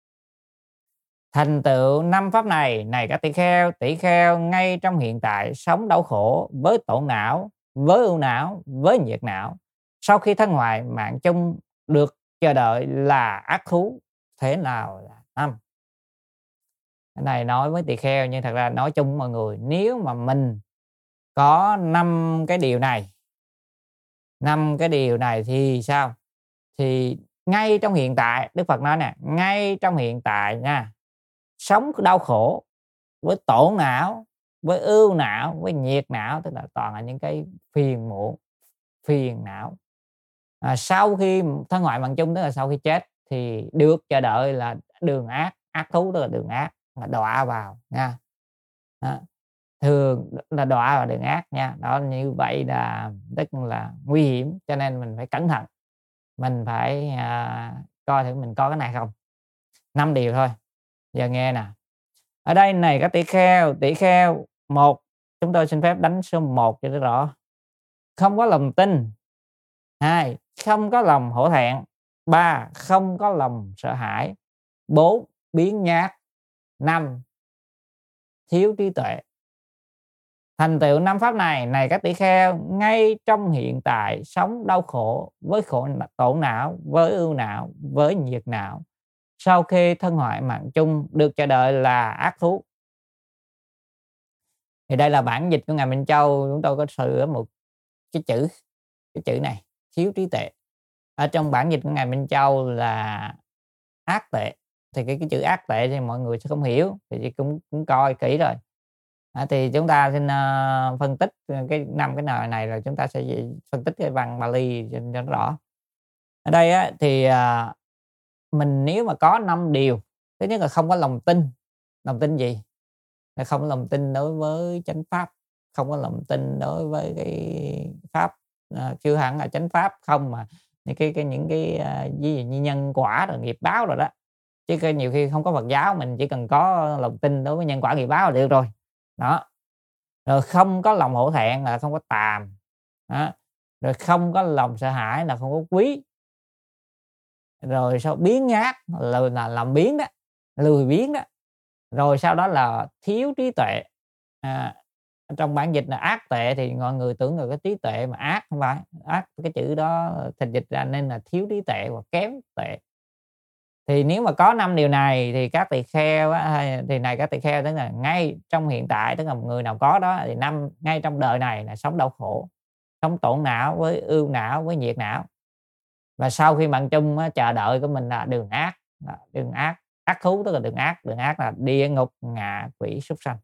Thành tựu 5 pháp này các tỷ kheo ngay trong hiện tại sống đau khổ với tổn não, với ưu não, với nhiệt não. Sau khi thân ngoài mạng chung được chờ đợi là ác thú, thế nào là 5? Cái này nói với tỳ kheo, nhưng thật ra nói chung mọi người, nếu mà mình có 5 cái điều này, 5 cái điều này thì sao? Thì ngay trong hiện tại, Đức Phật nói nè, ngay trong hiện tại nha, sống đau khổ với tổn não, với ưu não, với nhiệt não, tức là toàn là những cái phiền muộn, phiền não. Sau khi thân ngoại mạng chung, tức là sau khi chết, thì được chờ đợi là đường ác, ác thú tức là đường ác, là đọa vào nha. Đó. Thường là đọa vào đường ác nha. Đó, như vậy là rất là nguy hiểm, cho nên mình phải cẩn thận. Mình phải coi thử mình có cái này không. 5 điều thôi. Giờ nghe nè. Ở đây này các tỷ kheo 1, chúng tôi xin phép đánh số 1 cho nó rõ. Không có lòng tin. 2, không có lòng hổ thẹn. 3, không có lòng sợ hãi. 4, biếng nhác. 5, thiếu trí tuệ. Thành tựu 5 pháp này các tỷ kheo, ngay trong hiện tại sống đau khổ với tổn não, với ưu não, với nhiệt não. Sau khi thân hoại mạng chung, được chờ đợi là ác thú. Thì đây là bản dịch của Ngài Minh Châu. Chúng tôi có sửa một cái chữ này, thiếu trí tuệ. Ở trong bản dịch của Ngài Minh Châu là ác tuệ. Thì cái chữ ác tuệ thì mọi người sẽ không hiểu, thì cũng coi kỹ rồi. Thì chúng ta xin phân tích cái 5 cái này rồi chúng ta sẽ phân tích cái văn Bali cho nó rõ. Ở đây á, thì mình nếu mà có 5 điều, thứ nhất là không có lòng tin. Lòng tin gì? Là không có lòng tin đối với chánh pháp, không có lòng tin đối với cái pháp, chưa hẳn là chánh pháp không, mà những cái gì như nhân quả rồi nghiệp báo rồi đó. Chứ nhiều khi không có Phật giáo, mình chỉ cần có lòng tin đối với nhân quả nghiệp báo là được rồi. Đó. Rồi không có lòng hổ thẹn là không có tàm. Đó. Rồi không có lòng sợ hãi là không có quý. Rồi sau biếng nhác là làm biếng đó, lười biếng đó. Rồi sau đó là thiếu trí tuệ. Trong bản dịch là ác tuệ, thì mọi người tưởng là cái trí tuệ mà ác, không phải. Ác, cái chữ đó thịnh dịch ra nên là thiếu trí tuệ và kém tuệ. Thì nếu mà có 5 điều này thì các tỳ kheo các tỳ kheo tức là ngay trong hiện tại, tức là một người nào có đó thì ngay trong đời này là sống đau khổ, sống tổn não, với ưu não, với nhiệt não. Và sau khi mạng chung chờ đợi của mình là đường ác, ác thú tức là đường ác là địa ngục, ngạ quỷ, súc sanh.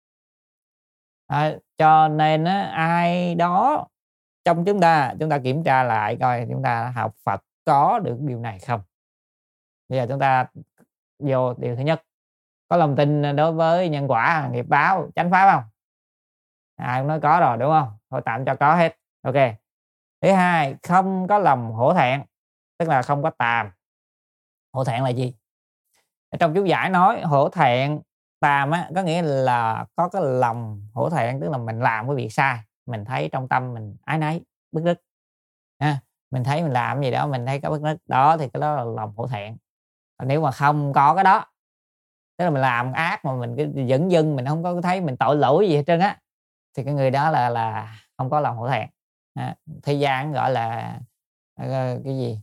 Cho nên ai đó trong chúng ta kiểm tra lại coi chúng ta học Phật có được điều này không. Bây giờ chúng ta vô điều thứ nhất, có lòng tin đối với nhân quả, nghiệp báo, chánh pháp không? Ai cũng nói có rồi đúng không? Thôi tạm cho có hết. Ok. Thứ hai, không có lòng hổ thẹn, tức là không có tàm. Hổ thẹn là gì? Ở trong chú giải nói hổ thẹn, tàm có nghĩa là có cái lòng hổ thẹn, tức là mình làm cái việc sai, mình thấy trong tâm mình ái náy, bức rứt. Mình thấy mình làm gì đó mình thấy có bức rứt đó, thì cái đó là lòng hổ thẹn. Nếu mà không có cái đó, tức là mình làm ác mà mình cứ dửng dưng, mình không có thấy mình tội lỗi gì hết trơn á, thì cái người đó là không có lòng hổ thẹn. Thế gian gọi là cái gì,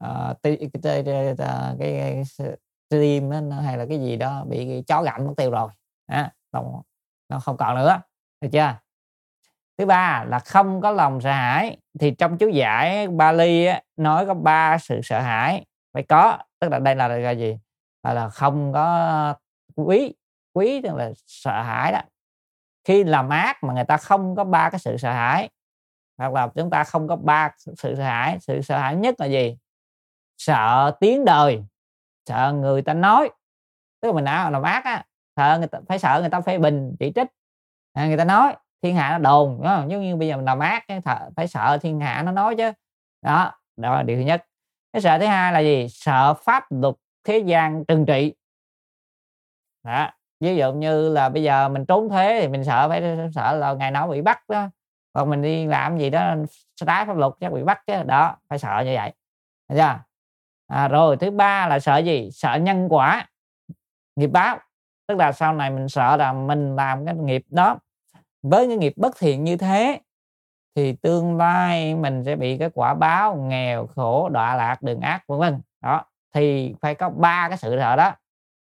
cái tim hay là cái gì đó bị chó gặm mất tiêu rồi, nó không còn nữa, được chưa? Thứ ba là không có lòng sợ hãi. Thì trong chú giải Bali nói có 3 sự sợ hãi phải có, tức là đây là gì? Là không có quý tức là sợ hãi đó. Khi làm ác mà người ta không có 3 cái sự sợ hãi, hoặc là chúng ta không có 3 sự sợ hãi. Sự sợ hãi nhất là gì? Sợ tiếng đời, sợ người ta nói, tức là mình làm ác sợ người ta phê bình chỉ trích, người ta nói thiên hạ nó đồn, đúng không? Giống như bây giờ mình làm ác phải sợ thiên hạ nó nói chứ. Đó là điều thứ nhất. Cái sợ thứ hai là gì? Sợ pháp luật thế gian trừng trị. Đó. Ví dụ như là bây giờ mình trốn thuế thì mình phải sợ là ngày nào bị bắt đó. Còn mình đi làm gì đó trái pháp luật chắc bị bắt chứ. Đó, phải sợ như vậy. Được chưa? Rồi thứ ba là sợ gì? Sợ nhân quả, nghiệp báo. Tức là sau này mình sợ là mình làm cái nghiệp đó với cái nghiệp bất thiện như thế, thì tương lai mình sẽ bị cái quả báo nghèo khổ, đọa lạc, đường ác, vân vân. Đó, thì phải có 3 cái sự sợ đó.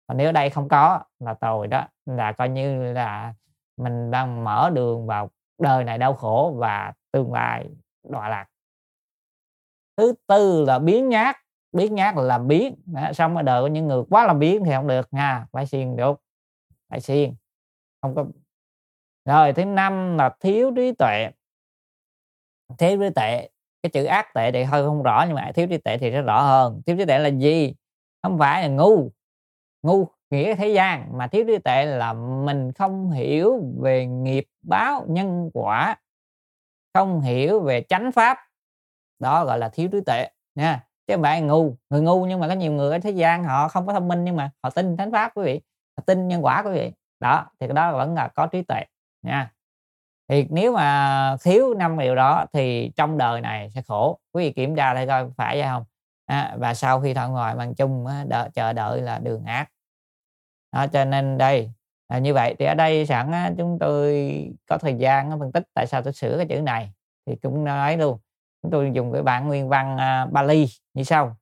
Còn nếu ở đây không có là tồi đó, là coi như là mình đang mở đường vào đời này đau khổ và tương lai đọa lạc. Thứ tư là biếng nhác. Biếng nhác là làm biếng, xong ở đời có những người quá làm biếng thì không được nha, phải siêng được, phải siêng, không có. Rồi thứ năm là thiếu trí tuệ. Thiếu trí tuệ, cái chữ ác tệ thì hơi không rõ, nhưng mà thiếu trí tuệ thì rất rõ hơn. Thiếu trí tuệ là gì? Không phải là ngu nghĩa thế gian, mà thiếu trí tuệ là mình không hiểu về nghiệp báo nhân quả, không hiểu về chánh pháp, đó gọi là thiếu trí tuệ nha. Chứ không phải ngu. Người ngu, nhưng mà có nhiều người ở thế gian họ không có thông minh nhưng mà họ tin chánh pháp quý vị, họ tin nhân quả quý vị, đó thì cái đó vẫn là có trí tuệ nha. Thì nếu mà thiếu 5 điều đó thì trong đời này sẽ khổ. Quý vị kiểm tra lại coi phải vậy không. Và sau khi thọ ngoài bằng chung chờ đợi là đường ác đó. Cho nên đây như vậy thì ở đây sẵn chúng tôi có thời gian phân tích tại sao tôi sửa cái chữ này, thì cũng nói luôn. Chúng tôi dùng cái bản nguyên văn Bali như sau.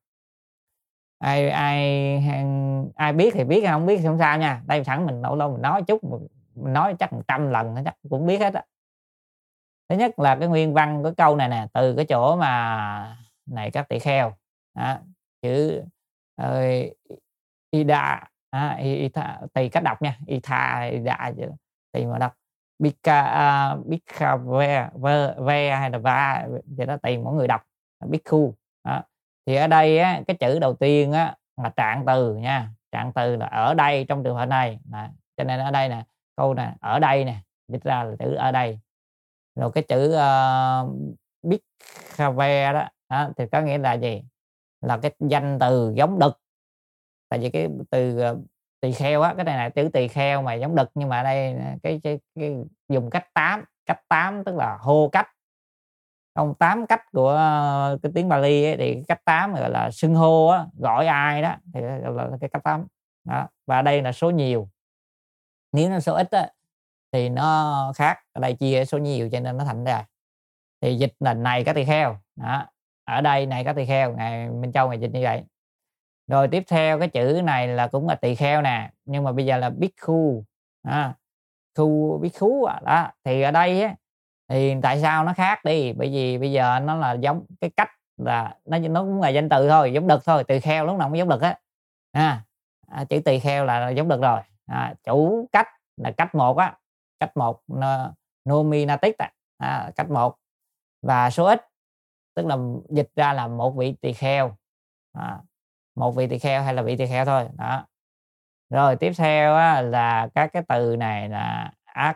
Ai biết thì biết, không biết thì không sao nha. Đây sẵn mình lâu lâu mình nói chút, mình nói chắc 100 lần chắc cũng biết hết á. Thứ nhất là cái nguyên văn của câu này nè, từ cái chỗ mà này các tỳ kheo chữ ida tùy cách đọc nha, ida tùy mà đọc bika ve hay là va, vậy đó tùy mỗi người đọc. Bhikkhu thì ở đây cái chữ đầu tiên là trạng từ nha. Trạng từ là ở đây, trong trường hợp này cho nên ở đây nè, câu nè ở đây nè, dịch ra là chữ ở đây. Rồi cái chữ Bhikkhave đó thì có nghĩa là gì? Là cái danh từ giống đực. Tại vì cái từ tỳ kheo cái này là chữ tỳ kheo mà giống đực, nhưng mà ở đây cái dùng cách 8 tức là hô cách. Trong 8 cách của cái tiếng Bali thì cách 8 gọi là xưng hô gọi ai đó thì gọi là cái cách 8 đó. Và đây là số nhiều. Nếu nó số ít thì nó khác. Ở đây chia số nhiều cho nên nó thành ra. Thì dịch là này các tỳ kheo đó. Ở đây này các tỳ kheo, ngài Minh Châu ngài dịch như vậy. Rồi tiếp theo cái chữ này là cũng là tỳ kheo nè, nhưng mà bây giờ là bhikkhu bhikkhu đó. Thì ở đây thì tại sao nó khác đi? Bởi vì bây giờ nó là giống cái cách là nó cũng là danh từ thôi, giống đực thôi. Tỳ kheo lúc nào cũng giống đực chữ tỳ kheo là giống đực rồi. Chủ cách là cách một cách một nominatic cách một, và số ít tức là dịch ra là một vị tỳ kheo, một vị tỳ kheo hay là vị tỳ kheo thôi đó. Rồi tiếp theo là các cái từ này là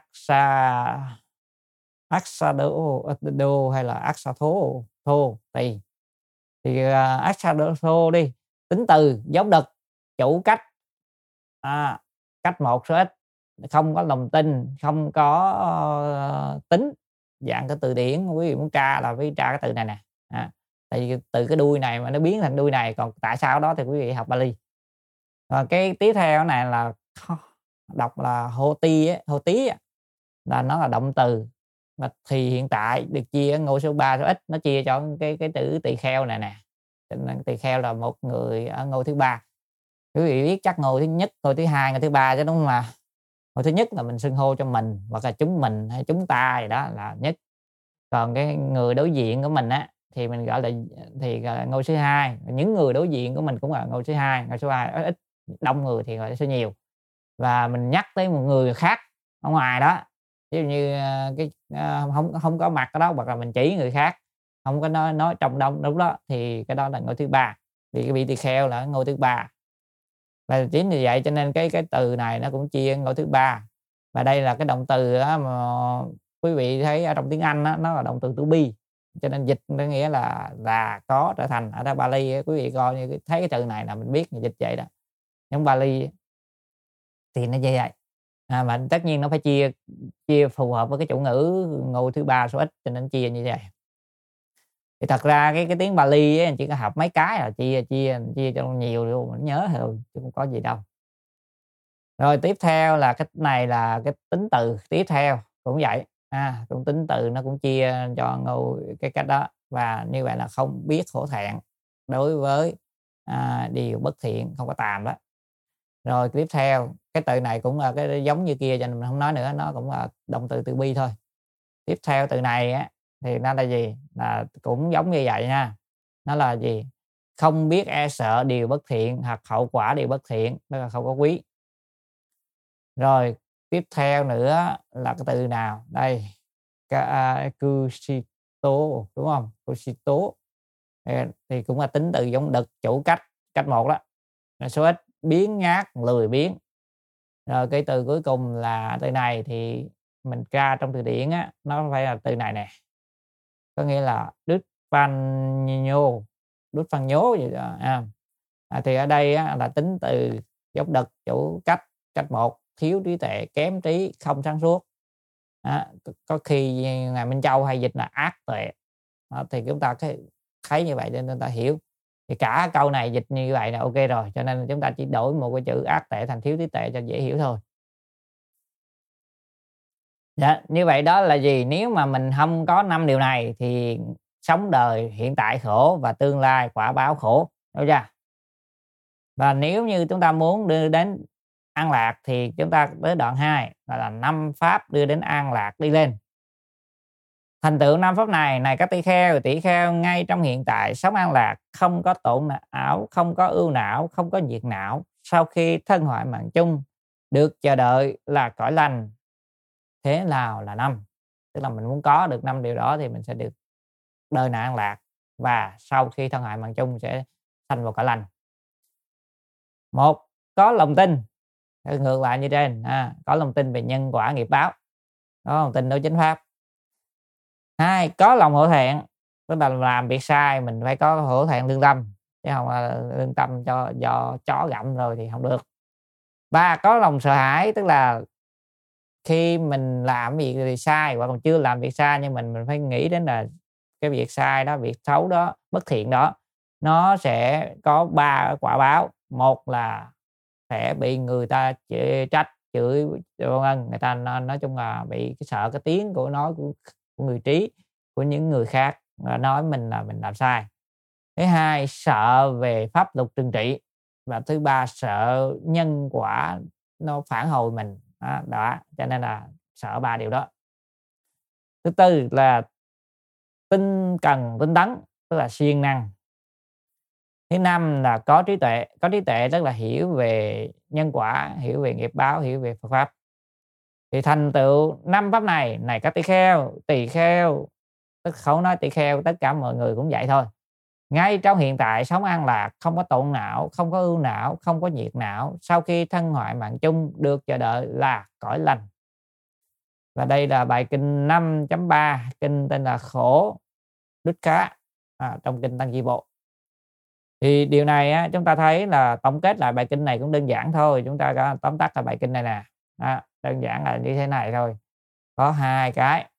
Aksado hay là Aksatho tùy. Thì Aksatho đi, tính từ giống đực, chủ cách cách một số ít, không có lòng tin, không có tính. Dạng cái từ điển quý vị muốn tra là phải tra cái từ này nè. Tại vì từ cái đuôi này mà nó biến thành đuôi này, còn tại sao đó thì quý vị học Bali. Rồi cái tiếp theo này là đọc là hô tí là nó là động từ. Và thì hiện tại được chia ngôi số 3 số ít, nó chia cho cái chữ tỳ kheo này nè. Nên tỳ kheo là một người ở ngôi thứ 3. Quý vị biết chắc ngôi thứ nhất, ngôi thứ 2, ngôi thứ 3 chứ đúng không ạ? Ngôi thứ nhất là mình xưng hô cho mình, hoặc là chúng mình hay chúng ta gì đó là nhất. Còn cái người đối diện của mình thì mình gọi là ngôi thứ 2. Những người đối diện của mình cũng là ngôi thứ 2. Ngôi số 2 ít, đông người thì gọi là số nhiều. Và mình nhắc tới một người khác ở ngoài đó, ví dụ như cái không có mặt ở đó, hoặc là mình chỉ người khác, không có nói trong đông lúc đó, thì cái đó là ngôi thứ 3. Vì cái vị tỳ kheo là ngôi thứ 3. Và chính vì vậy cho nên cái từ này nó cũng chia ngôi thứ 3. Và đây là cái động từ mà quý vị thấy ở trong tiếng Anh nó là động từ to be, cho nên dịch nó nghĩa là có trở thành. Ở đây Bali quý vị coi như thấy cái từ này là mình biết dịch vậy đó. Giống Bali thì nó như vậy. Mà tất nhiên nó phải chia phù hợp với cái chủ ngữ ngôi thứ 3 số ít, cho nên chia như vậy. Thì thật ra cái tiếng Bali chỉ có học mấy cái là chia cho nhiều luôn, mình nhớ thôi chứ không có gì đâu. Rồi tiếp theo là cái này là cái tính từ tiếp theo cũng vậy. Cũng tính từ nó cũng chia cho ngôi cái cách đó. Và như vậy là không biết hổ thẹn đối với điều bất thiện, không có tàm đó. Rồi tiếp theo cái từ này cũng là cái giống như kia cho nên mình không nói nữa, nó cũng là động từ bi thôi. Tiếp theo từ này á thì nó là gì? Là cũng giống như vậy nha. Nó là gì? Không biết e sợ điều bất thiện hoặc hậu quả điều bất thiện, tức là không có quý. Rồi tiếp theo nữa là cái từ nào? Đây, Kusito, đúng không? Kusito thì cũng là tính từ giống đực, chủ, cách một đó. Số ít, biếng nhác, lười biếng. Rồi cái từ cuối cùng là từ này thì mình tra trong từ điển á, nó phải là từ này nè. Có nghĩa là Đức Văn nhố vậy đó. Thì ở đây á, là tính từ giống đực, chủ, cách một, thiếu trí tuệ, kém trí, không sáng suốt. Có khi ngài Minh Châu hay dịch là ác tuệ. Thì chúng ta thấy như vậy nên chúng ta hiểu. Thì cả câu này dịch như vậy là ok rồi, cho nên chúng ta chỉ đổi một cái chữ ác tệ thành thiếu trí tuệ cho dễ hiểu thôi. Dạ, như vậy đó là gì? Nếu mà mình không có 5 điều này thì sống đời hiện tại khổ và tương lai quả báo khổ, đúng chưa? Và nếu như chúng ta muốn đưa đến an lạc thì chúng ta tới đoạn 2 là 5 pháp đưa đến an lạc đi lên. Thành tựu 5 pháp này các tỷ kheo ngay trong hiện tại sống an lạc, không có tổn não, không có ưu não, không có nhiệt não. Sau khi thân hoại mạng chung, được chờ đợi là cõi lành. Thế nào là 5? Tức là mình muốn có được 5 điều đó thì mình sẽ được đời này an lạc, và sau khi thân hoại mạng chung sẽ sanh vào cõi lành. 1. Có lòng tin, ngược lại như trên, có lòng tin về nhân quả nghiệp báo, có lòng tin đối chánh pháp. 2. Có lòng hổ thẹn, tức là làm việc sai mình phải có hổ thẹn lương tâm, chứ không là lương tâm do chó gặm rồi thì không được. 3. Có lòng sợ hãi, tức là khi mình làm việc sai hoặc còn chưa làm việc sai nhưng mình phải nghĩ đến là cái việc sai đó, việc xấu đó, bất thiện đó, nó sẽ có 3 quả báo. Một là sẽ bị người ta trách, chửi, người ta nói chung là bị sợ cái tiếng của nói của người trí, của những người khác nói mình là mình làm sai. Thứ hai, sợ về pháp luật trừng trị. Và thứ ba, sợ nhân quả nó phản hồi mình. Đó, cho nên là sợ 3 điều đó. Thứ tư là tinh tấn, tức là siêng năng. Thứ năm là có trí tuệ tức là hiểu về nhân quả, hiểu về nghiệp báo, hiểu về Phật pháp. Thì thành tựu 5 pháp này các tỳ kheo, tức không nói tỳ kheo, tất cả mọi người cũng vậy thôi. Ngay trong hiện tại sống an lạc, không có tổn não, không có ưu não, không có nhiệt não. Sau khi thân hoại mạng chung, được chờ đợi là cõi lành. Và đây là bài kinh 5.3, kinh tên là Khổ Dukkha trong kinh Tăng Chi Bộ. Thì điều này chúng ta thấy là tổng kết lại bài kinh này cũng đơn giản thôi. Chúng ta có tóm tắt là bài kinh này nè. Đơn giản là như thế này thôi. Có 2 cái.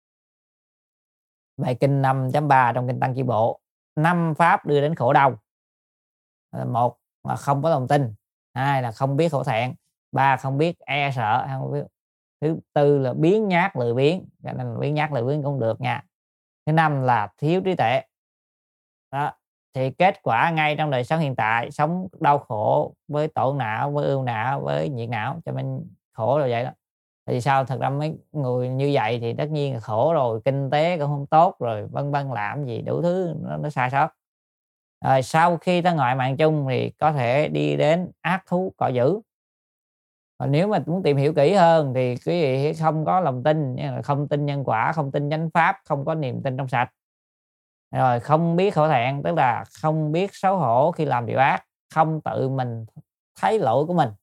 Bài kinh 5.3 trong kinh Tăng Chi Bộ. 5 pháp đưa đến khổ đau. 1 là không có lòng tin. 2 là không biết hổ thẹn. 3 không biết e sợ. Thứ tư là biếng nhác lười biếng. Cho nên biếng nhác lười biếng cũng được nha. Thứ 5 là thiếu trí tuệ. Đó. Thì kết quả ngay trong đời sống hiện tại, sống đau khổ với tổn não, với ưu não, với nhiệt não, cho nên khổ rồi vậy đó. Thì sao? Thật ra mấy người như vậy thì tất nhiên là khổ rồi, kinh tế cũng không tốt rồi, vân vân, làm gì đủ thứ nó sai sót. Rồi sau khi thân ngoại mạng chung thì có thể đi đến ác thú cỏ dữ. Còn nếu mà muốn tìm hiểu kỹ hơn thì quý vị không có lòng tin, không tin nhân quả, không tin chánh pháp, không có niềm tin trong sạch. Rồi không biết hổ thẹn, tức là không biết xấu hổ khi làm điều ác, không tự mình thấy lỗi của mình,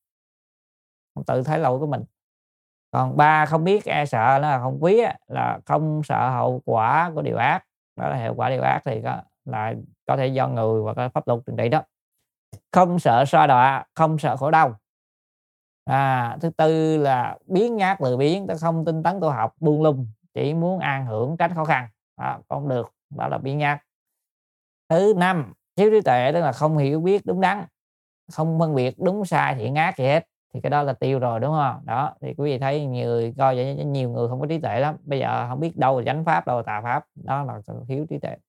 Còn 3 không biết e sợ, nó là không quý, là không sợ hậu quả của điều ác. Đó là hậu quả điều ác thì có thể do người hoặc là pháp luật trừng trị đó. Không sợ sa đọa, không sợ khổ đau. Thứ tư là biếng nhác lười biếng, tức không tinh tấn tu học, buông lung, chỉ muốn an hưởng, tránh khó khăn. Không được, đó là biếng nhác. Thứ 5, thiếu trí tuệ, tức là không hiểu biết đúng đắn, không phân biệt đúng sai thiện ác gì hết. Thì cái đó là tiêu rồi, đúng không? Đó, thì quý vị thấy nhiều người không có trí tuệ lắm. Bây giờ không biết đâu là chánh pháp, đâu là tà pháp. Đó là thiếu trí tuệ.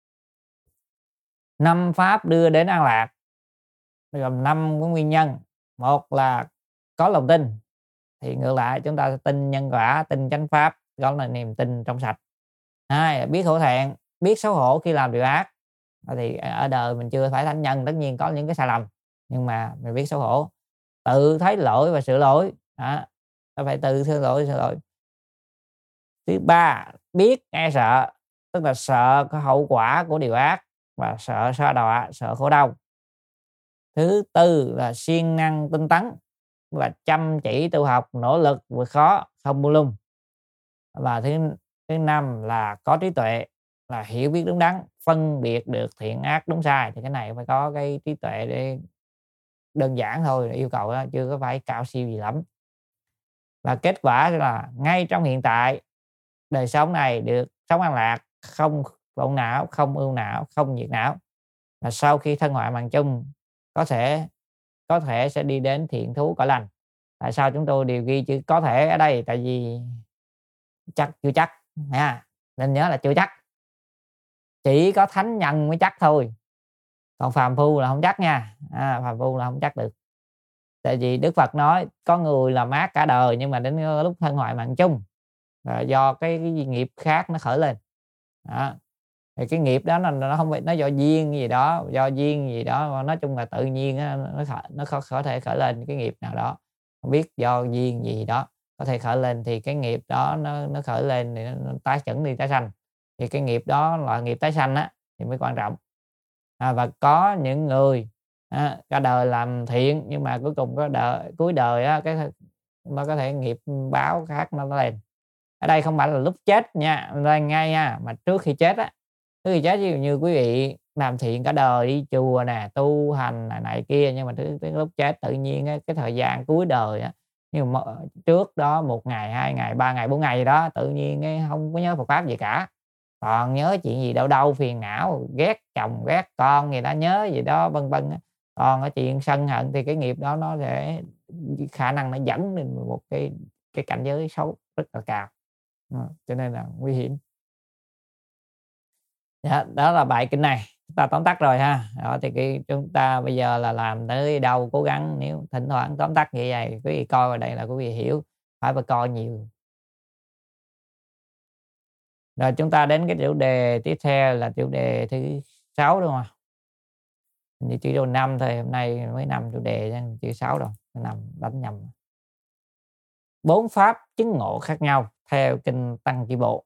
5 pháp đưa đến an lạc, gồm 5 cái nguyên nhân. một là có lòng tin, thì ngược lại chúng ta tin nhân quả, tin chánh pháp, đó là niềm tin trong sạch. Hai, biết hổ thẹn, biết xấu hổ khi làm điều ác. Thì ở đời mình chưa phải thánh nhân, tất nhiên có những cái sai lầm, nhưng mà mình biết xấu hổ, tự thấy lỗi và sửa lỗi. Nó phải tự sửa lỗi. Thứ ba, biết e sợ, tức là sợ cái hậu quả của điều ác và sợ sa đọa, sợ khổ đau. Thứ tư là siêng năng tinh tấn, và chăm chỉ tu học, nỗ lực vượt khó, không buông lung. Và thứ năm là có trí tuệ, là hiểu biết đúng đắn, phân biệt được thiện ác đúng sai. Thì cái này phải có cái trí tuệ để đơn giản thôi, yêu cầu đó, chưa có phải cao siêu gì lắm. Và kết quả là ngay trong hiện tại, đời sống này được sống an lạc, không khổ não, không ưu não, không nhiệt não. Và sau khi thân hoại mạng chung, có thể sẽ đi đến thiện thú cõi lành. Tại sao chúng tôi đều ghi chữ có thể ở đây? Tại vì chưa chắc nha, nên nhớ là chưa chắc, chỉ có thánh nhân mới chắc thôi, còn phàm phu là không chắc nha. Phàm phu là không chắc được. Tại vì Đức Phật nói có người làm ác cả đời, nhưng mà đến lúc thân hoại mạng chung do cái nghiệp khác nó khởi lên. Thì cái nghiệp đó nó không phải, nó do duyên gì đó, nói chung là tự nhiên nó có thể khởi lên cái nghiệp nào đó, không biết do duyên gì đó có thể khởi lên. Thì cái nghiệp đó nó khởi lên thì nó tái chuẩn đi tái sanh, thì cái nghiệp đó là nghiệp tái sanh á, thì mới quan trọng. Và có những người cả đời làm thiện, nhưng mà cuối cùng cuối đời á, nó có thể nghiệp báo khác nó lên. Ở đây không phải là lúc chết nha, ngay nha, mà trước khi chết á. Trước khi chết, ví dụ như quý vị làm thiện cả đời, đi chùa nè, tu hành này kia, nhưng mà tới lúc chết tự nhiên cái thời gian cuối đời á, nhưng mà trước đó 1 ngày, 2 ngày, 3 ngày, 4 ngày gì đó, tự nhiên không có nhớ Phật pháp gì cả, còn nhớ chuyện gì đâu phiền não, ghét chồng ghét con gì đó, nhớ gì đó vân vân. Còn cái chuyện sân hận thì cái nghiệp đó nó sẽ khả năng nó dẫn đến một cái cảnh giới xấu rất là cao. Cho nên là nguy hiểm. Đó là bài kinh này, chúng ta tóm tắt rồi ha. Đó, thì chúng ta bây giờ là làm tới đâu cố gắng, nếu thỉnh thoảng tóm tắt như vậy, quý vị coi vào đây là quý vị hiểu, phải coi nhiều. Rồi chúng ta đến cái chủ đề tiếp theo là chủ đề thứ 6 đúng không? Như chỉ đầu 5 thôi, hôm nay mới 5 chủ đề chứ 6 rồi, 5 đánh nhầm. 4 pháp chứng ngộ khác nhau theo kinh Tăng Chi Bộ.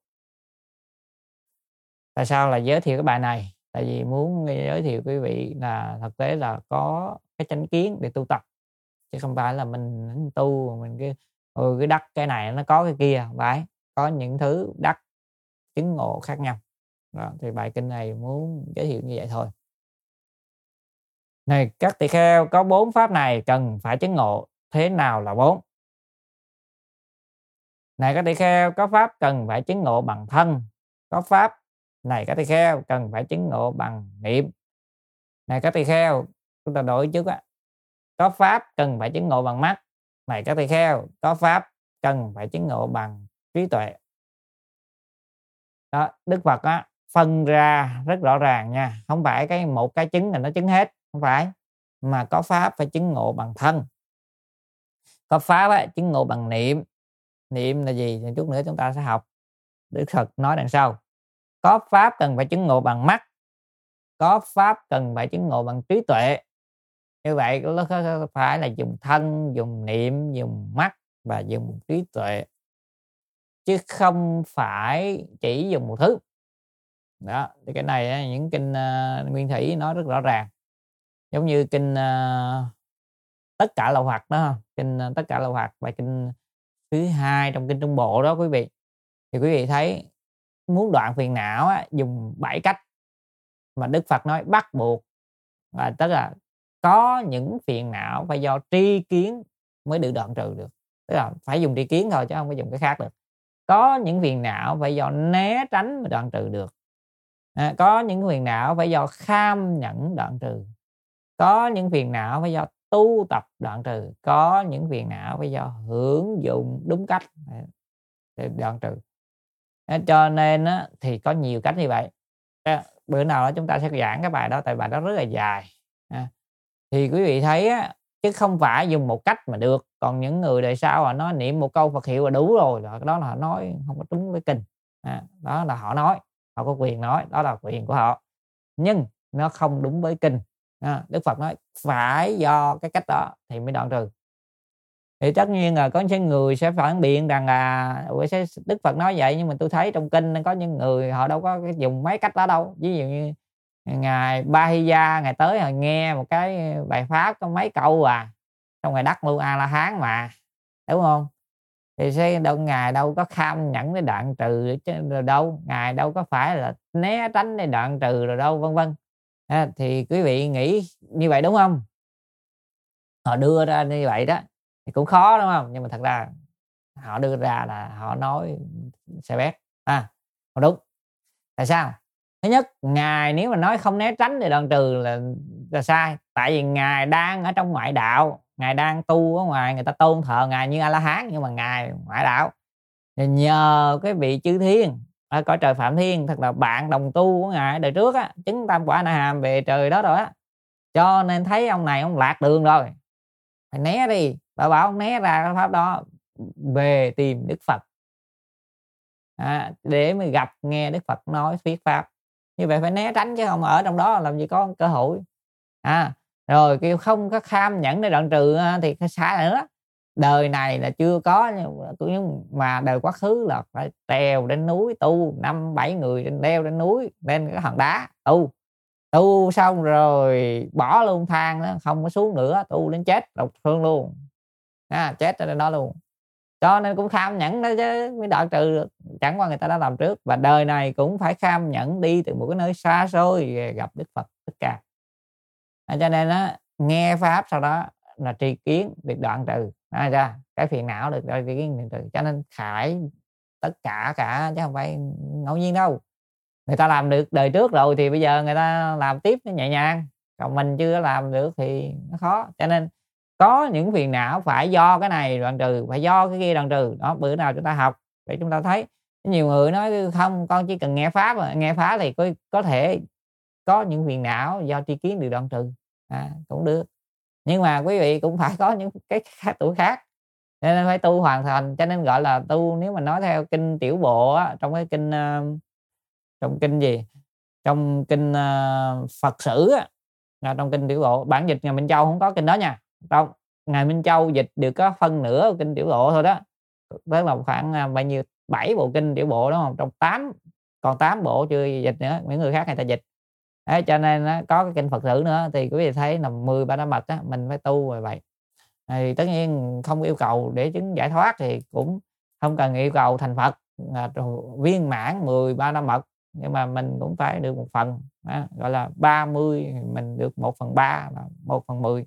Tại sao là giới thiệu cái bài này? Tại vì muốn giới thiệu quý vị là thực tế là có cái chánh kiến để tu tập, chứ không phải là mình tu mình cái đắc cái này nó có cái kia, phải có những thứ đắc chứng ngộ khác nhau. Đó, thì bài kinh này muốn giới thiệu như vậy thôi. Này các tỳ kheo, có 4 pháp này cần phải chứng ngộ. Thế nào là 4? Này các tỳ kheo, có pháp cần phải chứng ngộ bằng thân. Có pháp này các tỳ kheo cần phải chứng ngộ bằng niệm. Này các tỳ kheo, chúng ta đổi trước á, có pháp cần phải chứng ngộ bằng mắt. Này các tỳ kheo, có pháp cần phải chứng ngộ bằng trí tuệ. Đó, Đức Phật á, phân ra rất rõ ràng nha, không phải một cái chứng là nó chứng hết, không phải, mà có pháp phải chứng ngộ bằng thân. Có pháp á, chứng ngộ bằng niệm. Niệm là gì thì chút nữa chúng ta sẽ học. Đức Phật nói đằng sau, có pháp cần phải chứng ngộ bằng mắt, có pháp cần phải chứng ngộ bằng trí tuệ. Như vậy nó phải là dùng thân, dùng niệm, dùng mắt và dùng trí tuệ, chứ không phải chỉ dùng một thứ. Đó, thì cái này những kinh Nguyên Thủy nói rất rõ ràng, giống như kinh Tất Cả Lậu Hoặc đó, kinh Tất Cả Lậu Hoặc, bài kinh thứ 2 trong kinh Trung Bộ đó quý vị. Thì quý vị thấy muốn đoạn phiền não dùng 7 cách mà Đức Phật nói bắt buộc, và tức là có những phiền não phải do tri kiến mới được đoạn trừ được, tức là phải dùng tri kiến thôi chứ không có dùng cái khác được. Có những phiền não phải do né tránh mới đoạn trừ được. Có những phiền não phải do kham nhẫn đoạn trừ. Có những phiền não phải do tu tập đoạn trừ. Có những phiền não phải do hưởng dụng đúng cách để đoạn trừ. Cho nên thì có nhiều cách như vậy. Bữa nào đó chúng ta sẽ giảng cái bài đó, tại bài đó rất là dài. Thì quý vị thấy chứ không phải dùng một cách mà được. Còn những người đời sau họ nói niệm một câu Phật hiệu là đủ rồi, đó là họ nói không có đúng với kinh. Đó là họ nói, họ có quyền nói, đó là quyền của họ, nhưng nó không đúng với kinh. Đức Phật nói phải do cái cách đó thì mới đoạn trừ. Thì tất nhiên là có những người sẽ phản biện rằng là Đức Phật nói vậy, nhưng mà tôi thấy trong kinh có những người họ đâu có dùng mấy cách đó đâu. Ví dụ như ngài Ba-hi-da, ngài tới rồi nghe một cái bài pháp có mấy câu xong ngài đắc luôn A La Hán mà, đúng không? Thì ngài đâu có kham nhẫn để đoạn trừ rồi đâu, ngài đâu có phải là né tránh để đoạn trừ rồi đâu, vân vân. Thì quý vị nghĩ như vậy đúng không? Họ đưa ra như vậy đó thì cũng khó, đúng không? Nhưng mà thật ra họ đưa ra là họ nói xe bét không đúng. Tại sao? Thứ nhất, ngài nếu mà nói không né tránh để đoạn trừ là sai. Tại vì ngài đang ở trong ngoại đạo, ngài đang tu ở ngoài, người ta tôn thờ ngài như A La Hán, nhưng mà ngài ngoại đạo. Thì nhờ cái vị chư thiên ở cõi trời Phạm Thiên, thật là bạn đồng tu của ngài đời trước chứng tam quả A Na Hàm về trời đó rồi cho nên thấy ông này ông lạc đường rồi, phải né đi. Bà bảo ông né ra cái pháp đó, về tìm Đức Phật để mới gặp nghe Đức Phật nói thuyết pháp. Như vậy phải né tránh, chứ không ở trong đó làm gì có cơ hội. Rồi kêu không có kham nhẫn để đoạn trừ thì sai nữa. Đời này là chưa có, nhưng mà đời quá khứ là phải trèo đến núi tu, 5-7 người leo lên núi, lên cái hòn đá tu xong rồi bỏ luôn thang đó, không có xuống nữa, tu đến chết độc thương luôn, chết ở đó luôn. Cho nên cũng kham nhẫn đó chứ mới đoạn trừ được. Chẳng qua người ta đã làm trước, và đời này cũng phải kham nhẫn đi từ một cái nơi xa xôi gặp Đức Phật Thích Ca. Cho nên nghe pháp sau đó là tri kiến được đoạn trừ ra, cái phiền não được tri kiến đoạn trừ. Cho nên khải tất cả chứ không phải ngẫu nhiên đâu. Người ta làm được đời trước rồi thì bây giờ người ta làm tiếp nó nhẹ nhàng, còn mình chưa làm được thì nó khó. Cho nên có những phiền não phải do cái này đoạn trừ, phải do cái kia đoạn trừ. Đó, bữa nào chúng ta học để chúng ta thấy. Nhiều người nói không, con chỉ cần nghe pháp, nghe pháp thì có thể có những phiền não do tri kiến được đoạn trừ, cũng được. Nhưng mà quý vị cũng phải có những cái tuổi khác, nên phải tu hoàn thành. Cho nên gọi là tu, nếu mà nói theo kinh Tiểu Bộ trong cái kinh trong kinh gì, trong kinh Phật sử trong kinh Tiểu Bộ, bản dịch ngài Minh Châu không có kinh đó nha. Trong ngài Minh Châu dịch được có phân nửa của kinh Tiểu Bộ thôi đó, tức là khoảng bao nhiêu 7 bộ kinh Tiểu Bộ, đúng không? Trong 8 bộ chưa dịch nữa, những người khác người ta dịch. Đấy, cho nên có cái kinh Phật sử nữa thì quý vị thấy là 10 ba la mật mình phải tu rồi vậy. Thì tất nhiên không yêu cầu để chứng giải thoát, thì cũng không cần yêu cầu thành Phật viên mãn 10 ba la mật, nhưng mà mình cũng phải được một phần, gọi là 30, mình được 1/3 là 1/10,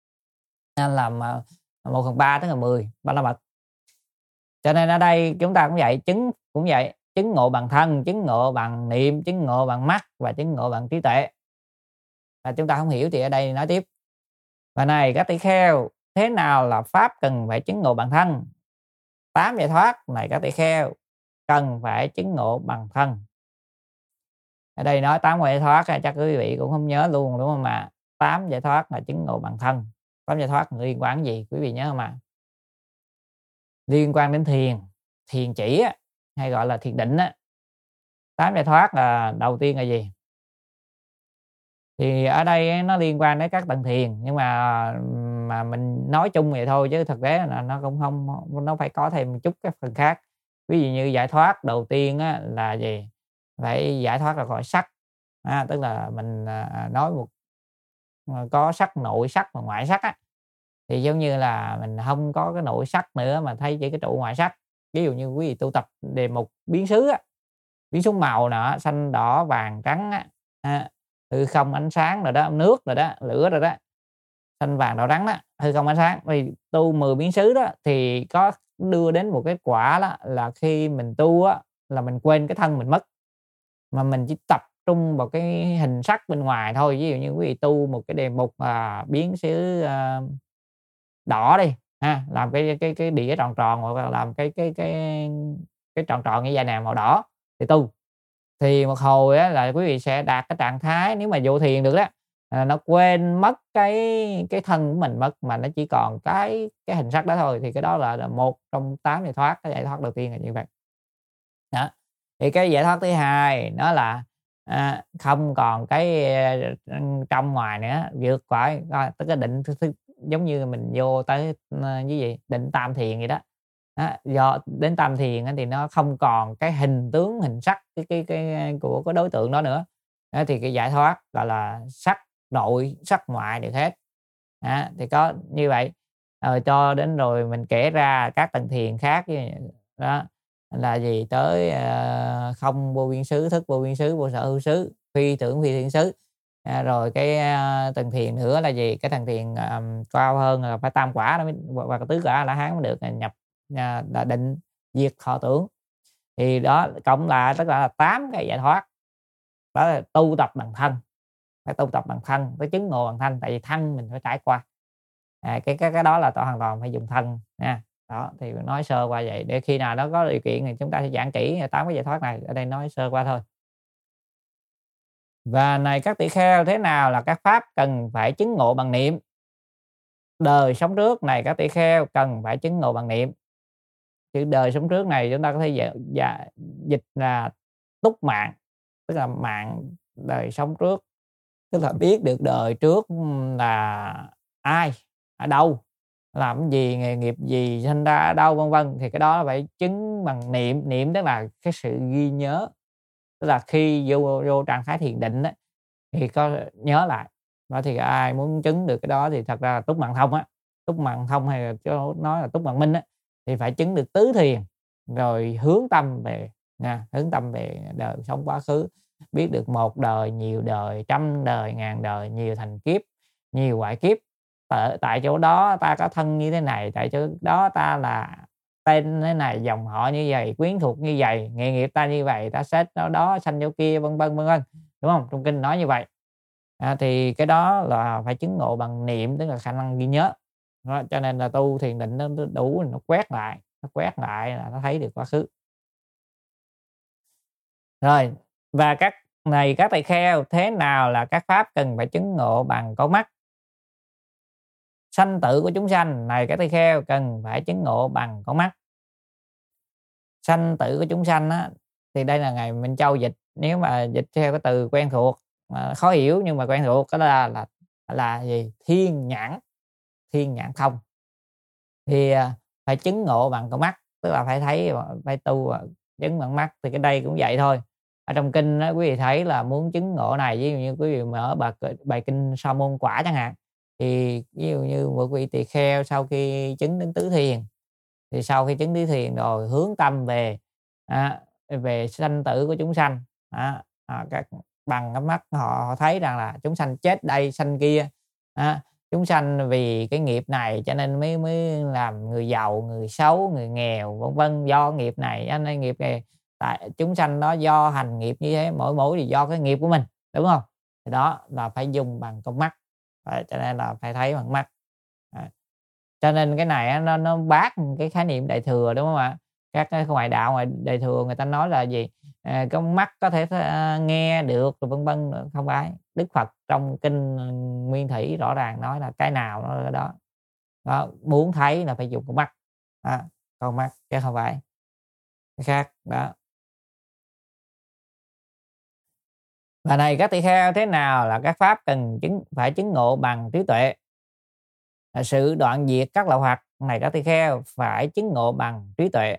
nên làm 1/3 tức là 10 ba la mật. Cho nên ở đây chúng ta cũng vậy, chứng cũng vậy, chứng ngộ bằng thân, chứng ngộ bằng niệm, chứng ngộ bằng mắt và chứng ngộ bằng trí tuệ. Và chúng ta không hiểu thì ở đây nói tiếp. Và này các tỷ kheo, thế nào là pháp cần phải chứng ngộ bằng thân? 8 giải thoát này các tỷ kheo cần phải chứng ngộ bằng thân. Ở đây nói 8 giải thoát chắc quý vị cũng không nhớ luôn, đúng không ạ? 8 giải thoát là chứng ngộ bằng thân. 8 giải thoát liên quan gì quý vị nhớ không ạ? Liên quan đến thiền chỉ hay gọi là thiền định 8 giải thoát là đầu tiên là gì? Thì ở đây nó liên quan đến các tầng thiền, nhưng mà mình nói chung vậy thôi, chứ thực tế là nó cũng không, nó phải có thêm một chút các phần khác. Ví dụ như giải thoát đầu tiên là gì? Phải giải thoát ra khỏi sắc, tức là mình nói có sắc nội sắc và ngoại sắc thì giống như là mình không có cái nội sắc nữa mà thấy chỉ cái trụ ngoại sắc. Ví dụ như quý vị tu tập đề mục biến xứ biến số màu nọ, xanh đỏ vàng trắng hư không ánh sáng rồi đó, nước rồi đó, lửa rồi đó, xanh vàng đỏ trắng đó, hư không ánh sáng. Vì tu 10 biến xứ đó thì có đưa đến một cái quả đó là khi mình tu là mình quên cái thân mình mất, mà mình chỉ tập trung vào cái hình sắc bên ngoài thôi. Ví dụ như quý vị tu một cái đề mục biến xứ đỏ đi làm cái đĩa tròn tròn, hoặc là làm cái tròn tròn như dây nè màu đỏ thì tu, thì một hồi là quý vị sẽ đạt cái trạng thái, nếu mà vô thiền được đó, nó quên mất cái thân của mình mất, mà nó chỉ còn cái hình sắc đó thôi, thì cái đó là một trong 8 giải thoát. Cái giải thoát đầu tiên là như vậy. Đó, thì cái giải thoát thứ hai nó là, không còn cái, trong ngoài nữa, vượt khỏi tới cái định giống như mình vô tới, cái gì, định tam thiền vậy đó. Đó, do đến tam thiền á thì nó không còn cái hình tướng, hình sắc cái của cái đối tượng đó nữa. Đó, thì cái giải thoát gọi là sắc nội, sắc ngoại được hết. Đó, thì có như vậy, cho đến rồi mình kể ra các tầng thiền khác đó là gì, tới, không vô biên xứ, thức vô biên xứ, vô sở hữu xứ, phi tưởng phi thiên xứ. Rồi cái, tầng thiền nữa là gì, cái tầng thiền, cao hơn là phải tam quả đó mới, hoặc là tứ quả A-la hán mới được, nhập, là định diệt thọ tưởng. Thì đó cộng lại tất cả là 8 cái giải thoát. Đó là tu tập bằng thân, phải tu tập bằng thân, phải chứng ngộ bằng thân, tại vì thân mình phải trải qua. Cái đó là hoàn toàn phải dùng thân nha. Đó, thì nói sơ qua vậy, để khi nào nó có điều kiện thì chúng ta sẽ giảng kỹ 8 cái giải thoát này, ở đây nói sơ qua thôi. Và này các tỳ kheo, thế nào là các pháp cần phải chứng ngộ bằng niệm? Đời sống trước này các tỳ kheo cần phải chứng ngộ bằng niệm. Chữ đời sống trước này chúng ta có thể dịch là túc mạng, tức là mạng đời sống trước, tức là biết được đời trước là ai, ở đâu, làm cái gì, nghề nghiệp gì, sinh ra ở đâu, vân vân. Thì cái đó phải chứng bằng niệm. Niệm tức là cái sự ghi nhớ, tức là khi vô trạng thái thiền định á, thì có nhớ lại. Đó, thì ai muốn chứng được cái đó thì thật ra là túc mạng thông á, túc mạng thông hay là nói là túc mạng minh á, thì phải chứng được tứ thiền, rồi hướng tâm về nha, hướng tâm về đời sống quá khứ, biết được một đời, nhiều đời, trăm đời, ngàn đời, nhiều thành kiếp, nhiều hoại kiếp. Tại chỗ đó ta có thân như thế này, tại chỗ đó ta là tên thế này, dòng họ như vậy, quyến thuộc như vậy, nghề nghiệp ta như vậy, ta chết đó đó, sanh chỗ kia, vân vân vân vân, đúng không? Trong kinh nói như vậy. Thì cái đó là phải chứng ngộ bằng niệm, tức là khả năng ghi nhớ. Đó, cho nên là tu thiền định nó đủ, nó quét lại là nó thấy được quá khứ. Rồi, và các tỳ kheo, thế nào là các pháp cần phải chứng ngộ bằng con mắt? Sanh tử của chúng sanh này các tỳ kheo cần phải chứng ngộ bằng con mắt. Sanh tử của chúng sanh á, thì đây là ngài Minh Châu dịch, nếu mà dịch theo cái từ quen thuộc mà khó hiểu nhưng mà quen thuộc, cái đó là gì? Thiên nhãn thông. Thì phải chứng ngộ bằng con mắt, tức là phải thấy, phải tu chứng bằng mắt. Thì cái đây cũng vậy thôi. Ở trong kinh đó, quý vị thấy là muốn chứng ngộ này, ví dụ như quý vị mở bài kinh Sa môn quả chẳng hạn, thì ví dụ như một vị tỳ kheo sau khi chứng đến tứ thiền, thì sau khi chứng tứ thiền rồi hướng tâm về về sanh tử của chúng sanh, bằng cái mắt họ thấy rằng là chúng sanh chết đây sanh kia, chúng sanh vì cái nghiệp này cho nên mới làm người giàu, người xấu, người nghèo, vân vân, do nghiệp này, anh ấy nghiệp này, tại chúng sanh đó do hành nghiệp như thế, mỗi thì do cái nghiệp của mình, đúng không? Thì đó là phải dùng bằng con mắt. Cho nên là phải thấy bằng mắt. Cho nên cái này nó bác cái khái niệm đại thừa, đúng không ạ? Các cái ngoại đạo, ngoài đại thừa người ta nói là gì? Con mắt có thể nghe được rồi vân vân, không phải. Đức Phật trong kinh Nguyên Thủy rõ ràng nói là cái nào nó là đó. Đó, muốn thấy là phải dùng con mắt. Con mắt chứ không phải cái khác đó. Và này các tỳ kheo, thế nào là các pháp cần phải chứng ngộ bằng trí tuệ? Là sự đoạn diệt các lậu hoặc này các tỳ kheo phải chứng ngộ bằng trí tuệ.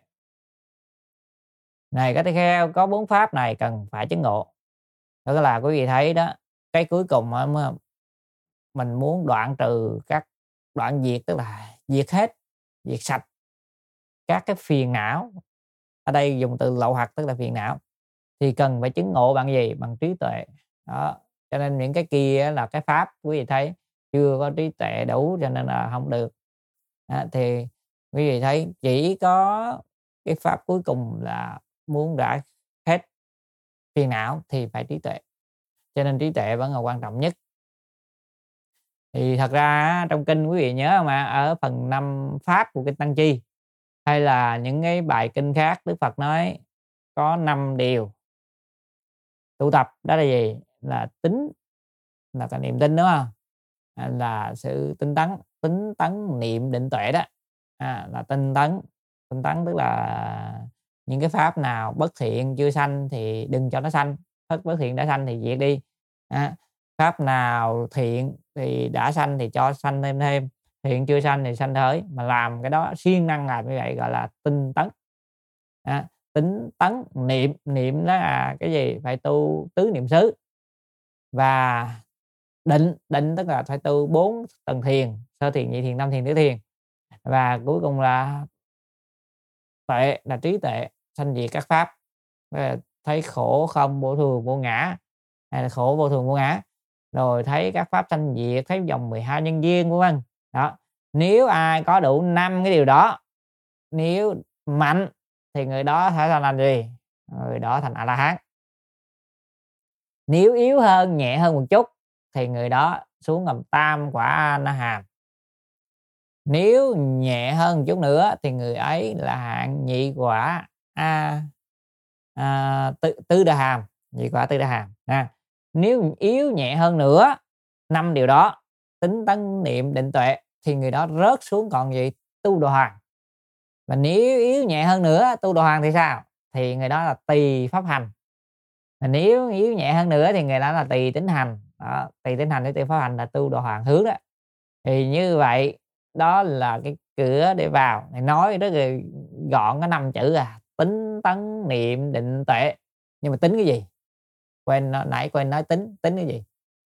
Này các tỳ kheo, có 4 pháp này cần phải chứng ngộ. Đó là quý vị thấy đó, cái cuối cùng mình muốn đoạn trừ các đoạn diệt, tức là diệt hết, diệt sạch các cái phiền não. Ở đây dùng từ lậu hoặc tức là phiền não, thì cần phải chứng ngộ bằng gì? Bằng trí tuệ. Đó, cho nên những cái kia là cái pháp quý vị thấy chưa có trí tuệ đủ, cho nên là không được. Thì quý vị thấy chỉ có cái pháp cuối cùng là muốn rã hết phiền não thì phải trí tuệ, cho nên trí tuệ vẫn là quan trọng nhất. Thì thật ra trong kinh quý vị nhớ mà, ở phần 5 pháp của kinh Tăng Chi hay là những cái bài kinh khác, Đức Phật nói có 5 điều tu tập. Đó là gì? Là tính, là cái niềm tin, đúng không? Là sự tinh tấn niệm định tuệ đó. Là tinh tấn tức là những cái pháp nào bất thiện chưa sanh thì đừng cho nó sanh, bất thiện đã sanh thì diệt đi. Pháp nào thiện thì đã sanh thì cho sanh thêm, thiện chưa sanh thì sanh tới, mà làm cái đó siêng năng làm như vậy gọi là tinh tấn. Tinh tấn niệm đó là cái gì? Phải tu tứ niệm xứ. Và định tức là phải tu 4 tầng thiền: sơ thiền, nhị thiền, tam thiền, tứ thiền. Và cuối cùng là tuệ, là trí tuệ sanh diệt các pháp, thấy khổ không vô thường vô ngã, hay là khổ vô thường vô ngã, rồi thấy các pháp sanh diệt, thấy vòng 12 nhân duyên, vân vân. Đó, nếu ai có đủ 5 cái điều đó, nếu mạnh thì người đó sẽ thành gì? Người đó thành A La Hán. Nếu yếu hơn, nhẹ hơn một chút thì người đó xuống làm tam quả A Na Hàm. Nếu nhẹ hơn một chút nữa thì người ấy là hạng nhị quả Tư Đà Hàm, nhị quả Tư Đà Hàm. Nếu yếu nhẹ hơn nữa 5 điều đó, tính tấn niệm định tuệ, thì người đó rớt xuống còn gì? Tu Đồ Hoàng. Và nếu yếu nhẹ hơn nữa, Tu Đồ Hoàng thì sao? Thì người đó là tỳ pháp hành. Và nếu yếu nhẹ hơn nữa thì người đó là tỳ tín hành. Tỳ tín hành với tỳ pháp hành là Tu Đồ Hoàng hướng đó. Thì như vậy đó là cái cửa để vào. Này nói rất là gọn, có 5 chữ tính tấn niệm định tuệ. Nhưng mà tính cái gì? Nãy quên nói tính cái gì?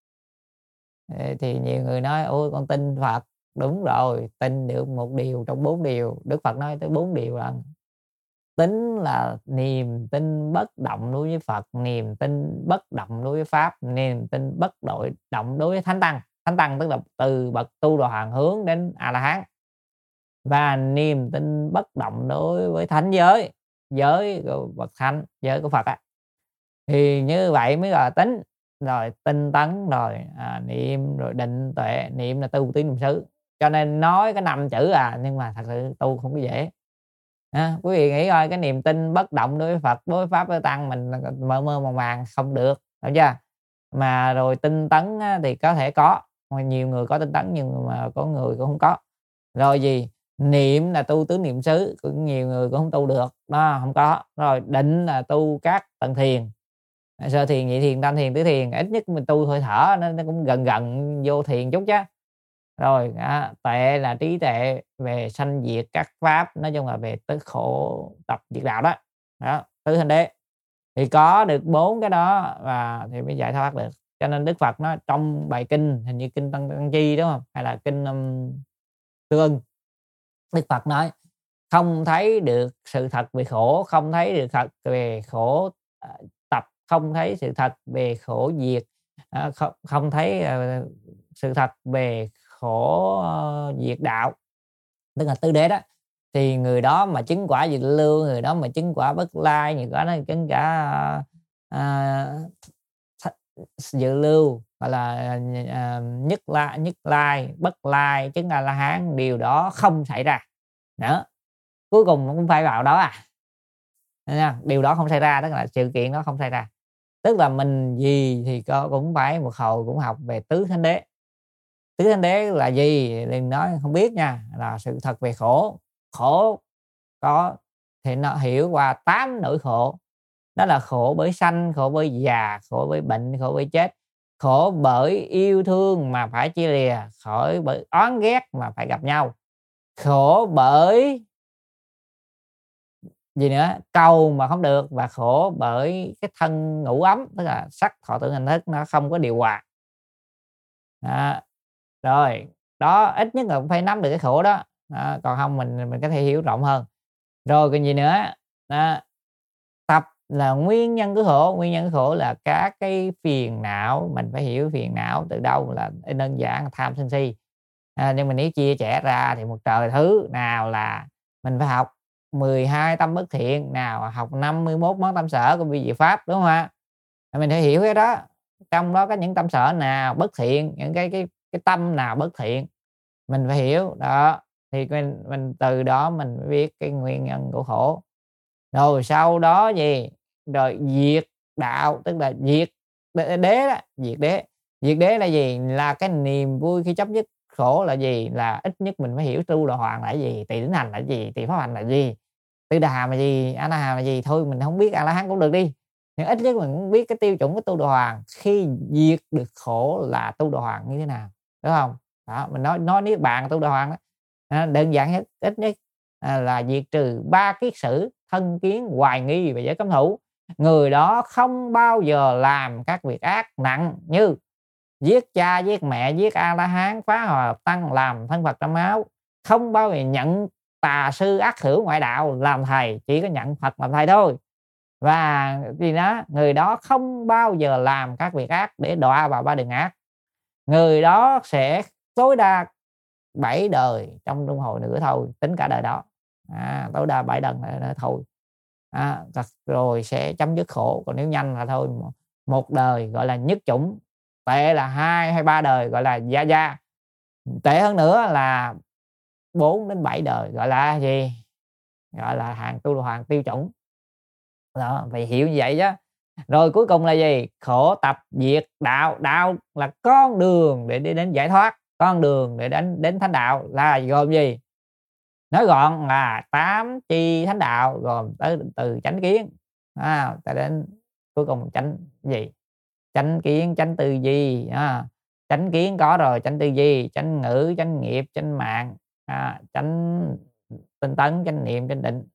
Thì nhiều người nói ôi con tin Phật. Đúng rồi, tin được một điều trong 4 điều. Đức Phật nói tới 4 điều là tính là niềm tin bất động đối với Phật, niềm tin bất động đối với Pháp, niềm tin bất động đối với Thánh Tăng. Thánh Tăng tức là từ bậc Tu Đồ Hoàng hướng đến A La Hán. Và niềm tin bất động đối với thánh giới của bậc thánh, giới của Phật thì như vậy mới là tính. Rồi tinh tấn, rồi niệm, rồi định tuệ. Niệm là tu tứ niệm xứ. Cho nên nói có 5 chữ nhưng mà thật sự tu không có dễ. Quý vị nghĩ coi, cái niềm tin bất động đối với Phật, đối với Pháp, đối với Tăng mình mơ màng không được, hiểu chưa? Mà rồi tinh tấn thì có thể có, nhiều người có tinh tấn nhưng mà có người cũng không có. Rồi gì? Niệm là tu tứ niệm xứ, cũng nhiều người cũng không tu được, đó không có. Rồi định là tu các tầng thiền: sơ thiền, nhị thiền, tam thiền, tứ thiền. Ít nhất mình tu hơi thở nó cũng gần vô thiền chút chứ. Rồi tuệ là trí tuệ về sanh diệt các pháp, nói chung là về tới khổ tập diệt đạo đó. Tứ thanh đế thì có được 4 cái đó và thì mới giải thoát được. Cho nên Đức Phật nói trong bài kinh, hình như kinh Tăng Chi đúng không, hay là kinh Tương Ưng, Đức Phật nói không thấy được sự thật về khổ, không thấy được thật về khổ tập, không thấy sự thật về khổ diệt, không thấy sự thật về khổ diệt đạo, tức là tứ đế đó. Thì người đó mà chứng quả diệt lưu, người đó mà chứng quả bất lai, người đó nó chứng cả diệt lưu, gọi là nhất lai, bất lai, chứng A La Hán, điều đó không xảy ra nữa. Cuối cùng nó cũng phải vào đó điều đó không xảy ra, tức là sự kiện đó không xảy ra. Tức là mình gì thì cũng phải một hồi cũng học về tứ thánh đế. Tứ thánh đế là gì thì nói không biết nha, là sự thật về khổ có thì nó hiểu qua 8 nỗi khổ. Đó là khổ bởi sanh, khổ bởi già, khổ bởi bệnh, khổ bởi chết, khổ bởi yêu thương mà phải chia lìa, khổ bởi oán ghét mà phải gặp nhau, khổ bởi gì nữa, cầu mà không được, và khổ bởi cái thân ngủ ấm, tức là sắc thọ tưởng hành thức nó không có điều hòa. Rồi đó, ít nhất là cũng phải nắm được cái khổ đó. Còn không mình có thể hiểu rộng hơn. Rồi còn gì nữa? Tập là nguyên nhân của khổ. Nguyên nhân của khổ là các cái phiền não. Mình phải hiểu phiền não từ đâu, là đơn giản là tham sân si. Nhưng mà nếu chia sẻ ra thì một trời thứ. Nào là mình phải học 12 tâm bất thiện, nào học 51 món tâm sở của vi diệu pháp, đúng không ạ? Mình phải hiểu cái đó. Trong đó có những tâm sở nào bất thiện, những cái tâm nào bất thiện, mình phải hiểu đó. Thì mình từ đó mình mới biết cái nguyên nhân của khổ. Rồi sau đó gì? Rồi diệt đạo, tức là diệt đế đó, diệt Diệt đế là gì? Là cái niềm vui khi chấm dứt khổ là gì? Là ít nhất mình phải hiểu tu đà hoàng là gì, tỳ đỉnh hành là gì, tỳ pháp hành là gì, tư đà hàm là gì, a la hàm là gì. Thôi mình không biết a la hán cũng được đi, nhưng ít nhất mình cũng biết cái tiêu chuẩn của tu đà hoàng khi diệt được khổ là tu đà hoàng như thế nào, đúng không? Đó, mình nói niết bàn tu đà hoàng đó, đơn giản nhất, ít nhất là diệt trừ 3 kiết sử, thân kiến, hoài nghi và giới cấm thủ. Người đó không bao giờ làm các việc ác nặng như giết cha, giết mẹ, giết a la hán, phá hòa hợp tăng, làm thân Phật trong máu, không bao giờ nhận tà sư ác hữu ngoại đạo làm thầy, chỉ có nhận Phật làm thầy thôi. Và gì đó, người đó không bao giờ làm các việc ác để đọa vào 3 đường ác. Người đó sẽ tối đa 7 đời trong luân hồi nữa thôi, tính cả đời đó, tối đa 7 đời nữa thôi, rồi sẽ chấm dứt khổ. Còn nếu nhanh là thôi, một đời gọi là nhất chủng, tệ là 2 hay 3 đời gọi là gia gia, tệ hơn nữa là 4 đến 7 đời gọi là gì? Gọi là hàng tu đà hoàng tiêu chuẩn. Đó, phải hiểu như vậy chứ. Rồi cuối cùng là gì? Khổ tập diệt đạo. Đạo là con đường để đi đến giải thoát, con đường để đến thánh đạo là gồm gì? Nói gọn là 8 chi thánh đạo, gồm tới từ chánh kiến tới đến cuối cùng chánh gì? Chánh kiến, chánh tư duy. Chánh kiến có rồi, chánh tư duy, chánh ngữ, chánh nghiệp, chánh mạng, chánh tinh tấn, chánh niệm, chánh định.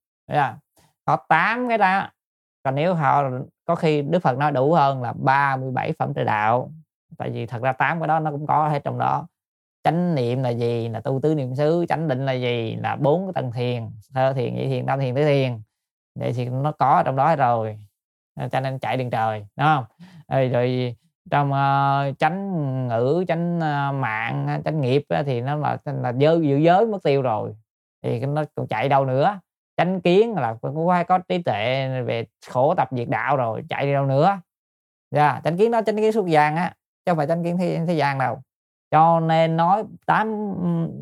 Có 8 cái đó. Còn nếu họ có khi Đức Phật nói đủ hơn là 37 phẩm tự đạo, tại vì thật ra 8 cái đó nó cũng có hết trong đó. Chánh niệm là gì? Là tu tứ niệm xứ. Chánh định là gì? Là 4 cái tầng thiền: sơ thiền, nhị thiền, tam thiền, tứ thiền. Vậy thì nó có trong đó rồi, cho nên chạy đường trời, đúng không? Rồi trong chánh ngữ, chánh mạng, chánh nghiệp thì nó là giữ giới mất tiêu rồi, thì nó còn chạy đâu nữa? Chánh kiến là cũng phải có trí tuệ về khổ tập diệt đạo rồi, chạy đi đâu nữa? Chánh kiến đó, chánh kiến xuất gian á, chứ không phải chánh kiến thế gian đâu. Cho nên nói 8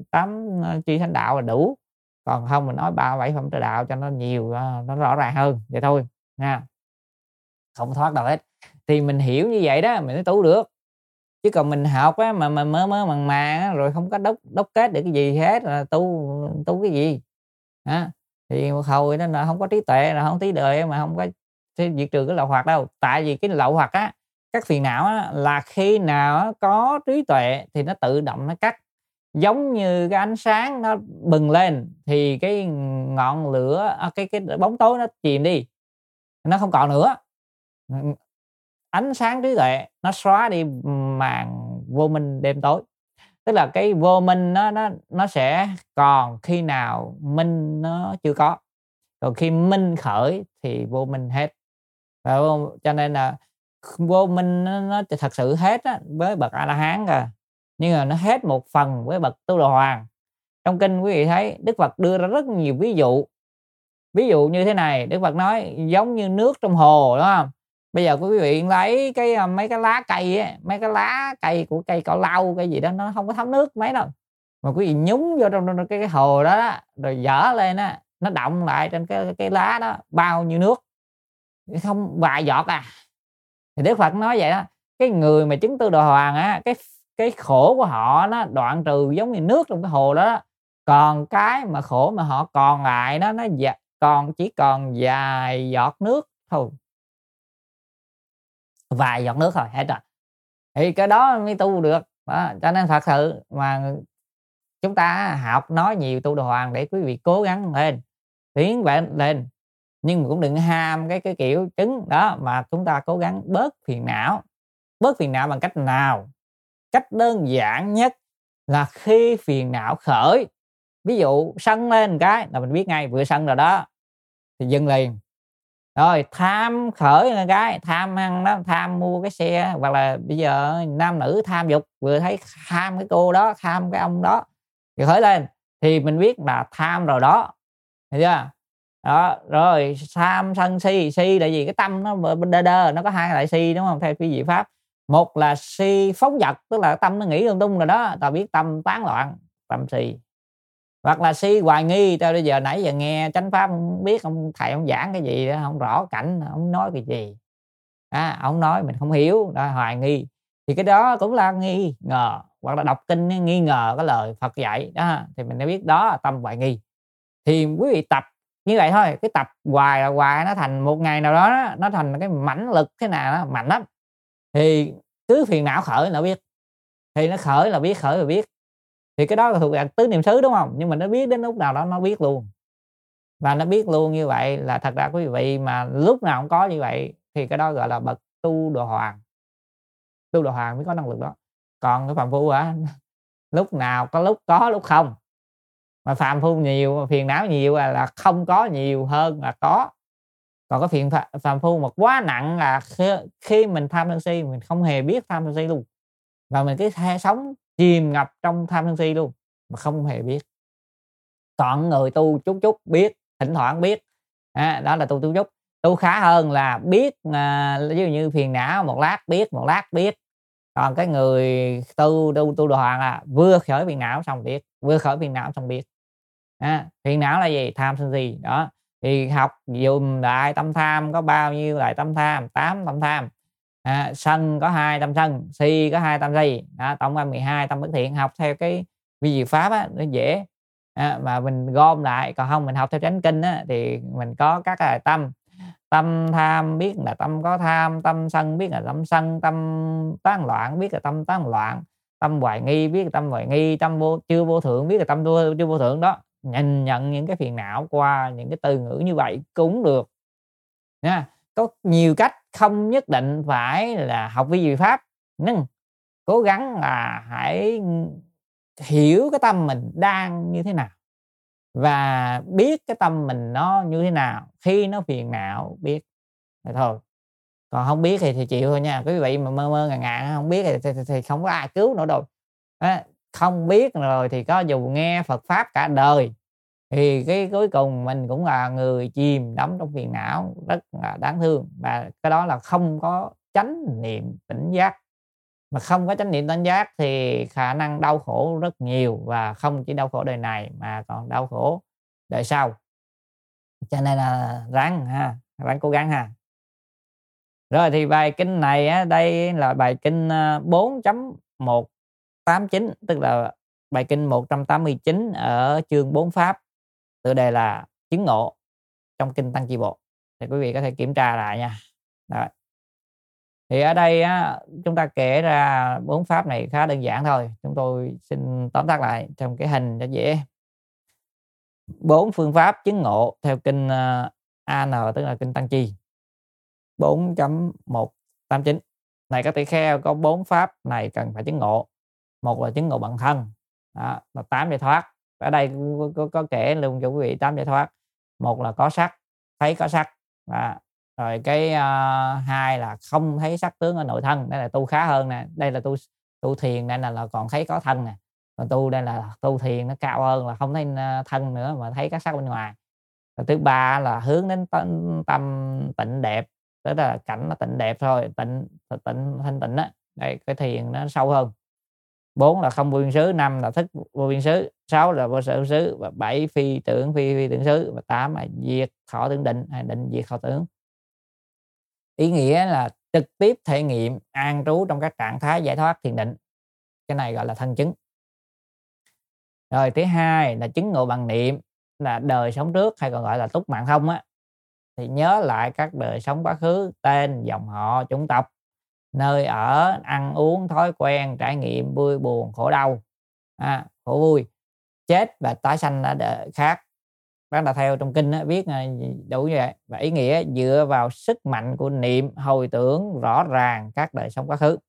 chi thánh đạo là đủ, còn không mình nói 37 phẩm tự đạo cho nó nhiều, nó rõ ràng hơn vậy thôi nha. Không thoát đâu hết. Thì mình hiểu như vậy đó mình mới tu được, chứ còn mình học á mà mơ màng á, rồi không có đốc kết được cái gì hết, là tu cái gì thì một hồi nó là không có trí tuệ, là không tí đời mà không có diệt trừ cái lậu hoặc đâu. Tại vì cái lậu hoặc á, các phiền não á, là khi nào có trí tuệ thì nó tự động nó cắt. Giống như cái ánh sáng nó bừng lên thì cái ngọn lửa, cái bóng tối nó chìm đi, nó không còn nữa. Ánh sáng trí tuệ nó xóa đi màn vô minh đêm tối. Tức là cái vô minh nó sẽ còn khi nào minh nó chưa có, còn khi minh khởi thì vô minh hết. Cho nên là vô minh nó thật sự hết á, với bậc A La Hán rồi, nhưng mà nó hết một phần với bậc Tu Đà Hoàng. Trong kinh quý vị thấy Đức Phật đưa ra rất nhiều ví dụ như thế này. Đức Phật nói giống như nước trong hồ, đúng không? Bây giờ quý vị lấy mấy cái lá cây á, mấy cái lá cây của cây cỏ lau cái gì đó, nó không có thấm nước mấy đâu, mà quý vị nhúng vô trong cái hồ đó, rồi dở lên á, nó động lại trên cái lá đó bao nhiêu nước, không vài giọt Thì Đức Phật nói vậy đó. Cái người mà chứng Tu Đà Hoàng á, cái khổ của họ nó đoạn trừ giống như nước trong cái hồ đó. Còn cái mà khổ mà họ còn lại đó, nó chỉ còn vài giọt nước thôi, vài giọt nước thôi hết rồi. Thì cái đó mới tu được đó. Cho nên thật sự mà chúng ta học nói nhiều Tu Đà Hoàng để quý vị cố gắng lên, tiến lên, nhưng mà cũng đừng ham cái kiểu chứng đó, mà chúng ta cố gắng bớt phiền não bằng cách nào? Cách đơn giản nhất là khi phiền não khởi, ví dụ sân lên cái là mình biết ngay vừa sân rồi đó, thì dừng liền. Rồi tham khởi là cái tham ăn đó, tham mua cái xe, hoặc là bây giờ nam nữ tham dục, vừa thấy tham cái cô đó, tham cái ông đó thì khởi lên, thì mình biết là tham rồi đó, hiểu chưa? Đó, rồi tham sân si là gì? Cái tâm nó đơ, nó có hai loại si, đúng không? Theo phi diệu pháp, một là si phóng dật, tức là tâm nó nghĩ lung tung rồi đó, ta biết tâm tán loạn, tâm si. Hoặc là si hoài nghi, tao bây giờ nãy giờ nghe chánh pháp không biết ông thầy ông giảng cái gì đó, không rõ cảnh, ông nói cái gì ông nói mình không hiểu đó, hoài nghi. thì cái đó cũng là nghi ngờ, hoặc là đọc kinh nghi ngờ cái lời Phật dạy đó, thì mình đã biết đó là tâm hoài nghi. Thì quý vị tập như vậy thôi, cái tập hoài là hoài, nó thành một ngày nào đó nó thành cái mãnh lực thế nào đó mạnh lắm. Thì cứ phiền não khởi là biết, thì nó khởi là biết, khởi là biết. Thì cái đó là thuộc dạng tứ niệm xứ, đúng không? Nhưng mà nó biết đến lúc nào đó nó biết luôn. Và nó biết luôn như vậy là thật ra quý vị mà lúc nào cũng có như vậy thì cái đó gọi là bậc tu đồ hoàng. Tu đồ hoàng mới có năng lực đó. Còn cái phàm phu lúc nào có lúc có lúc không. Mà phàm phu nhiều, mà phiền não nhiều là không có nhiều hơn là có. Còn cái phiền phàm phu mà quá nặng là khi mình tham sân si mình không hề biết tham sân si luôn. Và mình cứ sống chìm ngập trong tham sân si luôn mà không hề biết. Còn người tu chút chút biết, thỉnh thoảng biết, đó là tu chút. Tu khá hơn là biết, ví dụ như phiền não một lát biết. Còn cái người tu đồ hoàng là vừa khởi phiền não xong biết, phiền não là gì? Tham sân si đó. Thì học dùm đại tâm tham có bao nhiêu đại tâm tham? 8 tâm tham. Sân có 2 tâm sân, si có 2 tâm si, đó, tổng cộng 12 tâm bất thiện. Học theo cái vi diệu pháp á, nó dễ. Mà mình gom lại, còn không mình học theo chánh kinh á, thì mình có các cái tâm. Tâm tham biết là tâm có tham, tâm sân biết là tâm sân, tâm tán loạn biết là tâm tán loạn, tâm hoài nghi biết là tâm hoài nghi, tâm chưa vô thượng biết là tâm chưa vô thượng đó. Nhìn nhận những cái phiền não qua những cái từ ngữ như vậy cũng được nha. Có nhiều cách, không nhất định phải là học vi diệu pháp, nhưng cố gắng là hãy hiểu cái tâm mình đang như thế nào và biết cái tâm mình nó như thế nào. Khi nó phiền não biết là thôi, còn không biết thì chịu thôi nha. Quý vị mà mơ ngạn không biết thì không có ai cứu nữa đâu. Không biết rồi thì có dù nghe Phật pháp cả đời thì cái cuối cùng mình cũng là người chìm đắm trong phiền não, rất là đáng thương. Và cái đó là không có chánh niệm tỉnh giác. Mà không có chánh niệm tỉnh giác thì khả năng đau khổ rất nhiều, và không chỉ đau khổ đời này mà còn đau khổ đời sau. Cho nên là ráng cố gắng ha. Rồi thì bài kinh này á, đây là bài kinh 4.189, tức là bài kinh 189 ở chương 4 pháp, tựa đề là chứng ngộ trong kinh Tăng Chi Bộ. Thì quý vị có thể kiểm tra lại nha. Rồi. Thì ở đây á, chúng ta kể ra 4 pháp này khá đơn giản thôi. Chúng tôi xin tóm tắt lại trong cái hình cho dễ. 4 phương pháp chứng ngộ theo kinh AN, tức là kinh Tăng Chi 4.189. Này các tỷ kheo, có 4 pháp này cần phải chứng ngộ. Một là chứng ngộ bằng thân, đó, là 8 giải thoát. Ở đây có kể luôn cho quý vị 8 giải thoát. Một là có sắc, thấy có sắc. Rồi cái hai là không thấy sắc tướng ở nội thân. Đây là tu khá hơn nè. Đây là tu thiền, đây là còn thấy có thân nè. Còn tu đây là tu thiền nó cao hơn, là không thấy thân nữa mà thấy các sắc bên ngoài. Rồi thứ ba là hướng đến tâm tịnh đẹp, tức là cảnh nó tịnh đẹp thôi, tịnh thanh tịnh á. Đây cái thiền nó sâu hơn. 4 là không vô biên xứ, 5 là thức vô biên xứ, 6 là vô sở xứ, và 7 phi tưởng xứ, và 8 là diệt thọ tưởng định, hay định diệt thọ tưởng. Ý nghĩa là trực tiếp thể nghiệm an trú trong các trạng thái giải thoát thiền định. Cái này gọi là thân chứng. Rồi thứ hai là chứng ngộ bằng niệm, là đời sống trước hay còn gọi là túc mạng thông á, thì nhớ lại các đời sống quá khứ, tên, dòng họ, chủng tộc, nơi ở, ăn uống, thói quen, trải nghiệm vui buồn, khổ đau, khổ vui, chết và tái sanh ở đời khác. Đó là theo trong kinh viết đủ như vậy. Và ý nghĩa dựa vào sức mạnh của niệm hồi tưởng rõ ràng các đời sống quá khứ.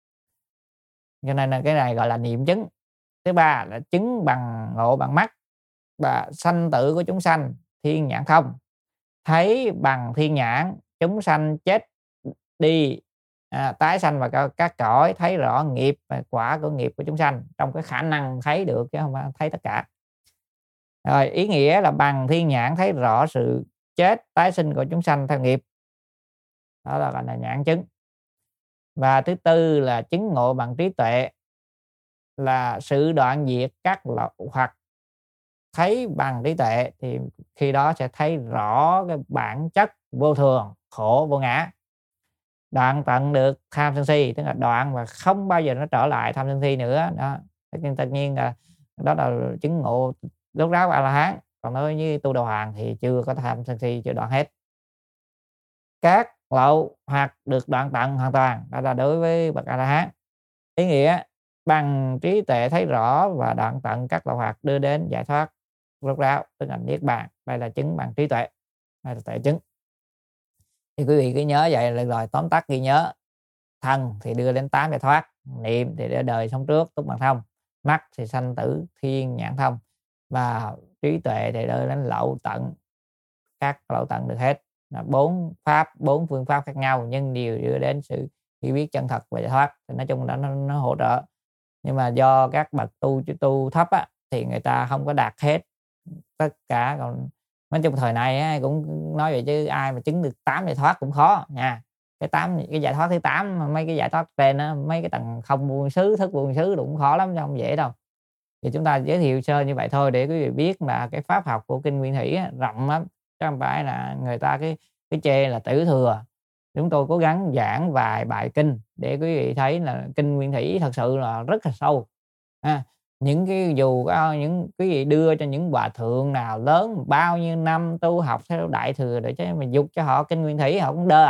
Cho nên là cái này gọi là niệm chứng. Thứ ba là chứng bằng ngộ bằng mắt, và sanh tử của chúng sanh thiên nhãn không, thấy bằng thiên nhãn chúng sanh chết đi, tái sanh vào các cõi, thấy rõ nghiệp và quả của nghiệp của chúng sanh trong cái khả năng thấy được, chứ không phải thấy tất cả. Rồi ý nghĩa là bằng thiên nhãn thấy rõ sự chết tái sinh của chúng sanh theo nghiệp. Đó là gọi là nhãn chứng. Và thứ tư là chứng ngộ bằng trí tuệ, là sự đoạn diệt các lậu hoặc. Thấy bằng trí tuệ thì khi đó sẽ thấy rõ cái bản chất vô thường, khổ, vô ngã. đoạn tận được tham sân si, tức là đoạn và không bao giờ nó trở lại tham sân si nữa đó. Tất nhiên là đó là chứng ngộ rốt ráo A La Hán. Còn đối với tu Đà Hoàng thì chưa có tham sân si, chưa đoạn hết. Các lậu hoặc được đoạn tận hoàn toàn, đó là đối với bậc A La Hán. Ý nghĩa bằng trí tuệ thấy rõ và đoạn tận các lậu hoặc đưa đến giải thoát rốt ráo, tức là niết bàn. Đây là chứng bằng trí tuệ, đây là tuệ chứng. Thì quý vị cứ nhớ vậy là rồi, tóm tắt ghi nhớ. Thân thì đưa đến 8 giải thoát, niệm thì để đời sống trước túc bằng thông, mắt thì sanh tử thiên nhãn thông, và trí tuệ thì đưa đến lậu tận, các lậu tận được hết. Là 4 phương pháp khác nhau nhưng đều đưa đến sự hiểu biết chân thật và giải thoát. Thì nói chung là nó hỗ trợ. Nhưng mà do các bậc tu thấp á, thì người ta không có đạt hết tất cả. Còn nói chung thời này á, cũng nói vậy chứ ai mà chứng được 8 giải thoát cũng khó nha. Cái giải thoát thứ 8, mấy cái giải thoát trên á, mấy cái tầng không buông xứ, thức buông xứ cũng khó lắm chứ không dễ đâu. Thì chúng ta giới thiệu sơ như vậy thôi để quý vị biết là cái pháp học của kinh Nguyên Thủy á, rộng lắm, chứ không phải là người ta cái chê là tiểu thừa. Chúng tôi cố gắng giảng vài bài kinh để quý vị thấy là kinh Nguyên Thủy thật sự là rất là sâu. Những cái dù có những quý vị đưa cho những hòa thượng nào lớn bao nhiêu năm tu học theo đại thừa để chứ mà dục cho họ kinh Nguyên Thủy họ cũng đơ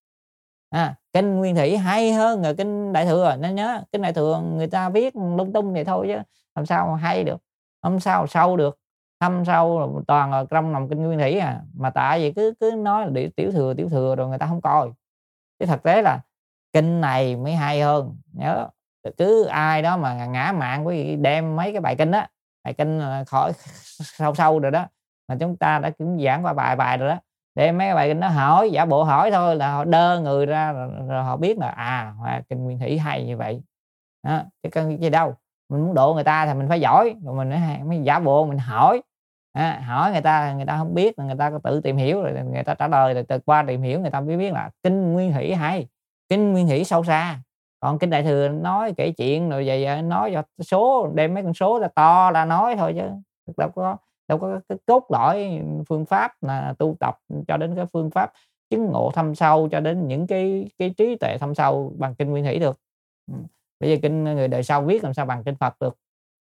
kinh Nguyên Thủy hay hơn là kinh đại thừa. Nên nhớ kinh đại thừa người ta viết lung tung vậy thôi chứ làm sao mà hay được, không sao sâu được. Thâm sâu toàn là trong lòng kinh Nguyên Thủy mà tại vì cứ nói là tiểu thừa rồi người ta không coi. Chứ thực tế là kinh này mới hay hơn. Nhớ cứ ai đó mà ngã mạn quý vị đem mấy cái bài kinh á, bài kinh là khỏi sâu rồi đó, mà chúng ta đã cũng giảng qua bài rồi đó, để mấy cái bài kinh nó hỏi, giả bộ hỏi thôi là họ đơ người ra rồi họ biết là kinh Nguyên Thủy hay như vậy đó. Chứ cần gì đâu, mình muốn độ người ta thì mình phải giỏi, rồi mình mới giả bộ mình hỏi. Hỏi người ta không biết, người ta có tự tìm hiểu rồi người ta trả lời, rồi từ qua tìm hiểu người ta mới biết là kinh Nguyên Thủy hay, kinh Nguyên Thủy sâu xa. Còn kinh đại thừa nói kể chuyện rồi vậy nói cho số, đem mấy con số ra to ra nói thôi chứ đâu có cái cốt lõi phương pháp là tu tập cho đến cái phương pháp chứng ngộ thâm sâu, cho đến những cái trí tuệ thâm sâu bằng kinh Nguyên Thủy được. Bây giờ kinh người đời sau viết làm sao bằng kinh Phật được.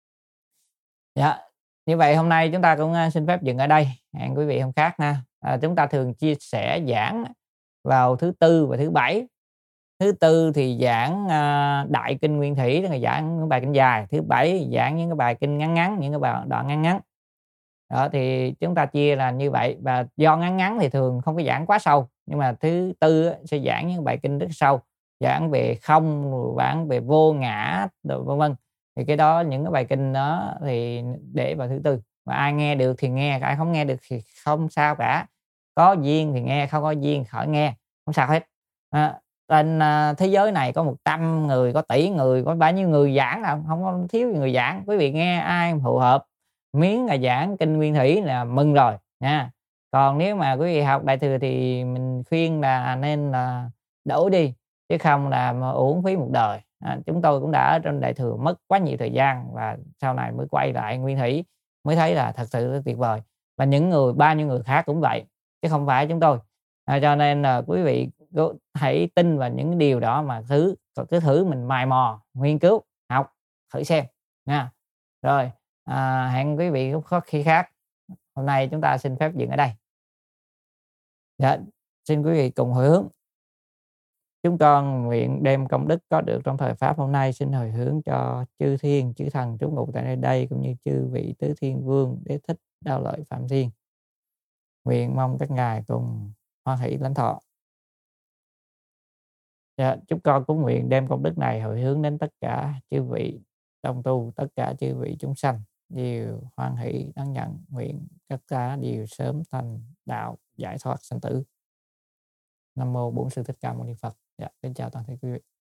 Dạ, như vậy hôm nay chúng ta cũng xin phép dừng ở đây. Hẹn quý vị hôm khác nha. Chúng ta thường chia sẻ giảng vào thứ Tư và thứ Bảy. Thứ Tư thì giảng đại kinh Nguyên Thủy, tức là giảng những bài kinh dài. Thứ Bảy giảng những cái bài kinh ngắn, những cái bài đoạn ngắn. Đó thì chúng ta chia là như vậy. Và do ngắn thì thường không có giảng quá sâu. Nhưng mà thứ Tư sẽ giảng những bài kinh rất sâu, giảng về không, giảng về vô ngã, vân vân. Thì cái đó, những cái bài kinh đó thì để vào thứ Tư. Và ai nghe được thì nghe, ai không nghe được thì không sao cả. Có duyên thì nghe, không có duyên khỏi nghe, không sao hết. Trên thế giới này có 100 người, có tỷ người, có bao nhiêu người giảng đâu, không có thiếu người giảng. Quý vị nghe ai phù hợp miếng là giảng kinh Nguyên Thủy là mừng rồi nha. Còn nếu mà quý vị học đại thừa thì mình khuyên là nên là đổi đi, chứ không là mà uổng phí một đời. Chúng tôi cũng đã ở trên đại thừa mất quá nhiều thời gian, và sau này mới quay lại Nguyên Thủy mới thấy là thật sự tuyệt vời. Và những người, bao nhiêu người khác cũng vậy, chứ không phải chúng tôi. Cho nên là quý vị hãy tin vào những điều đó mà cứ thử mình mày mò, nghiên cứu, học, thử xem nha. Rồi, hẹn quý vị có khi khác. Hôm nay chúng ta xin phép dừng ở đây. Dạ, xin quý vị cùng hồi hướng. Chúng con nguyện đem công đức có được trong thời pháp hôm nay xin hồi hướng cho chư thiên, chư thần trú ngụ tại nơi đây, cũng như chư vị tứ thiên vương, Đế Thích, Đao Lợi, Phạm Thiên. Nguyện mong các ngài cùng hoan hỷ lãnh thọ. Dạ, chúng con cũng nguyện đem công đức này hồi hướng đến tất cả chư vị đồng tu, tất cả chư vị chúng sanh đều hoan hỷ đón nhận, nguyện tất cả đều sớm thành đạo giải thoát sanh tử. Nam mô Bổn Sư Thích Ca Mâu Ni Phật. Dạ, kính chào toàn thể quý vị.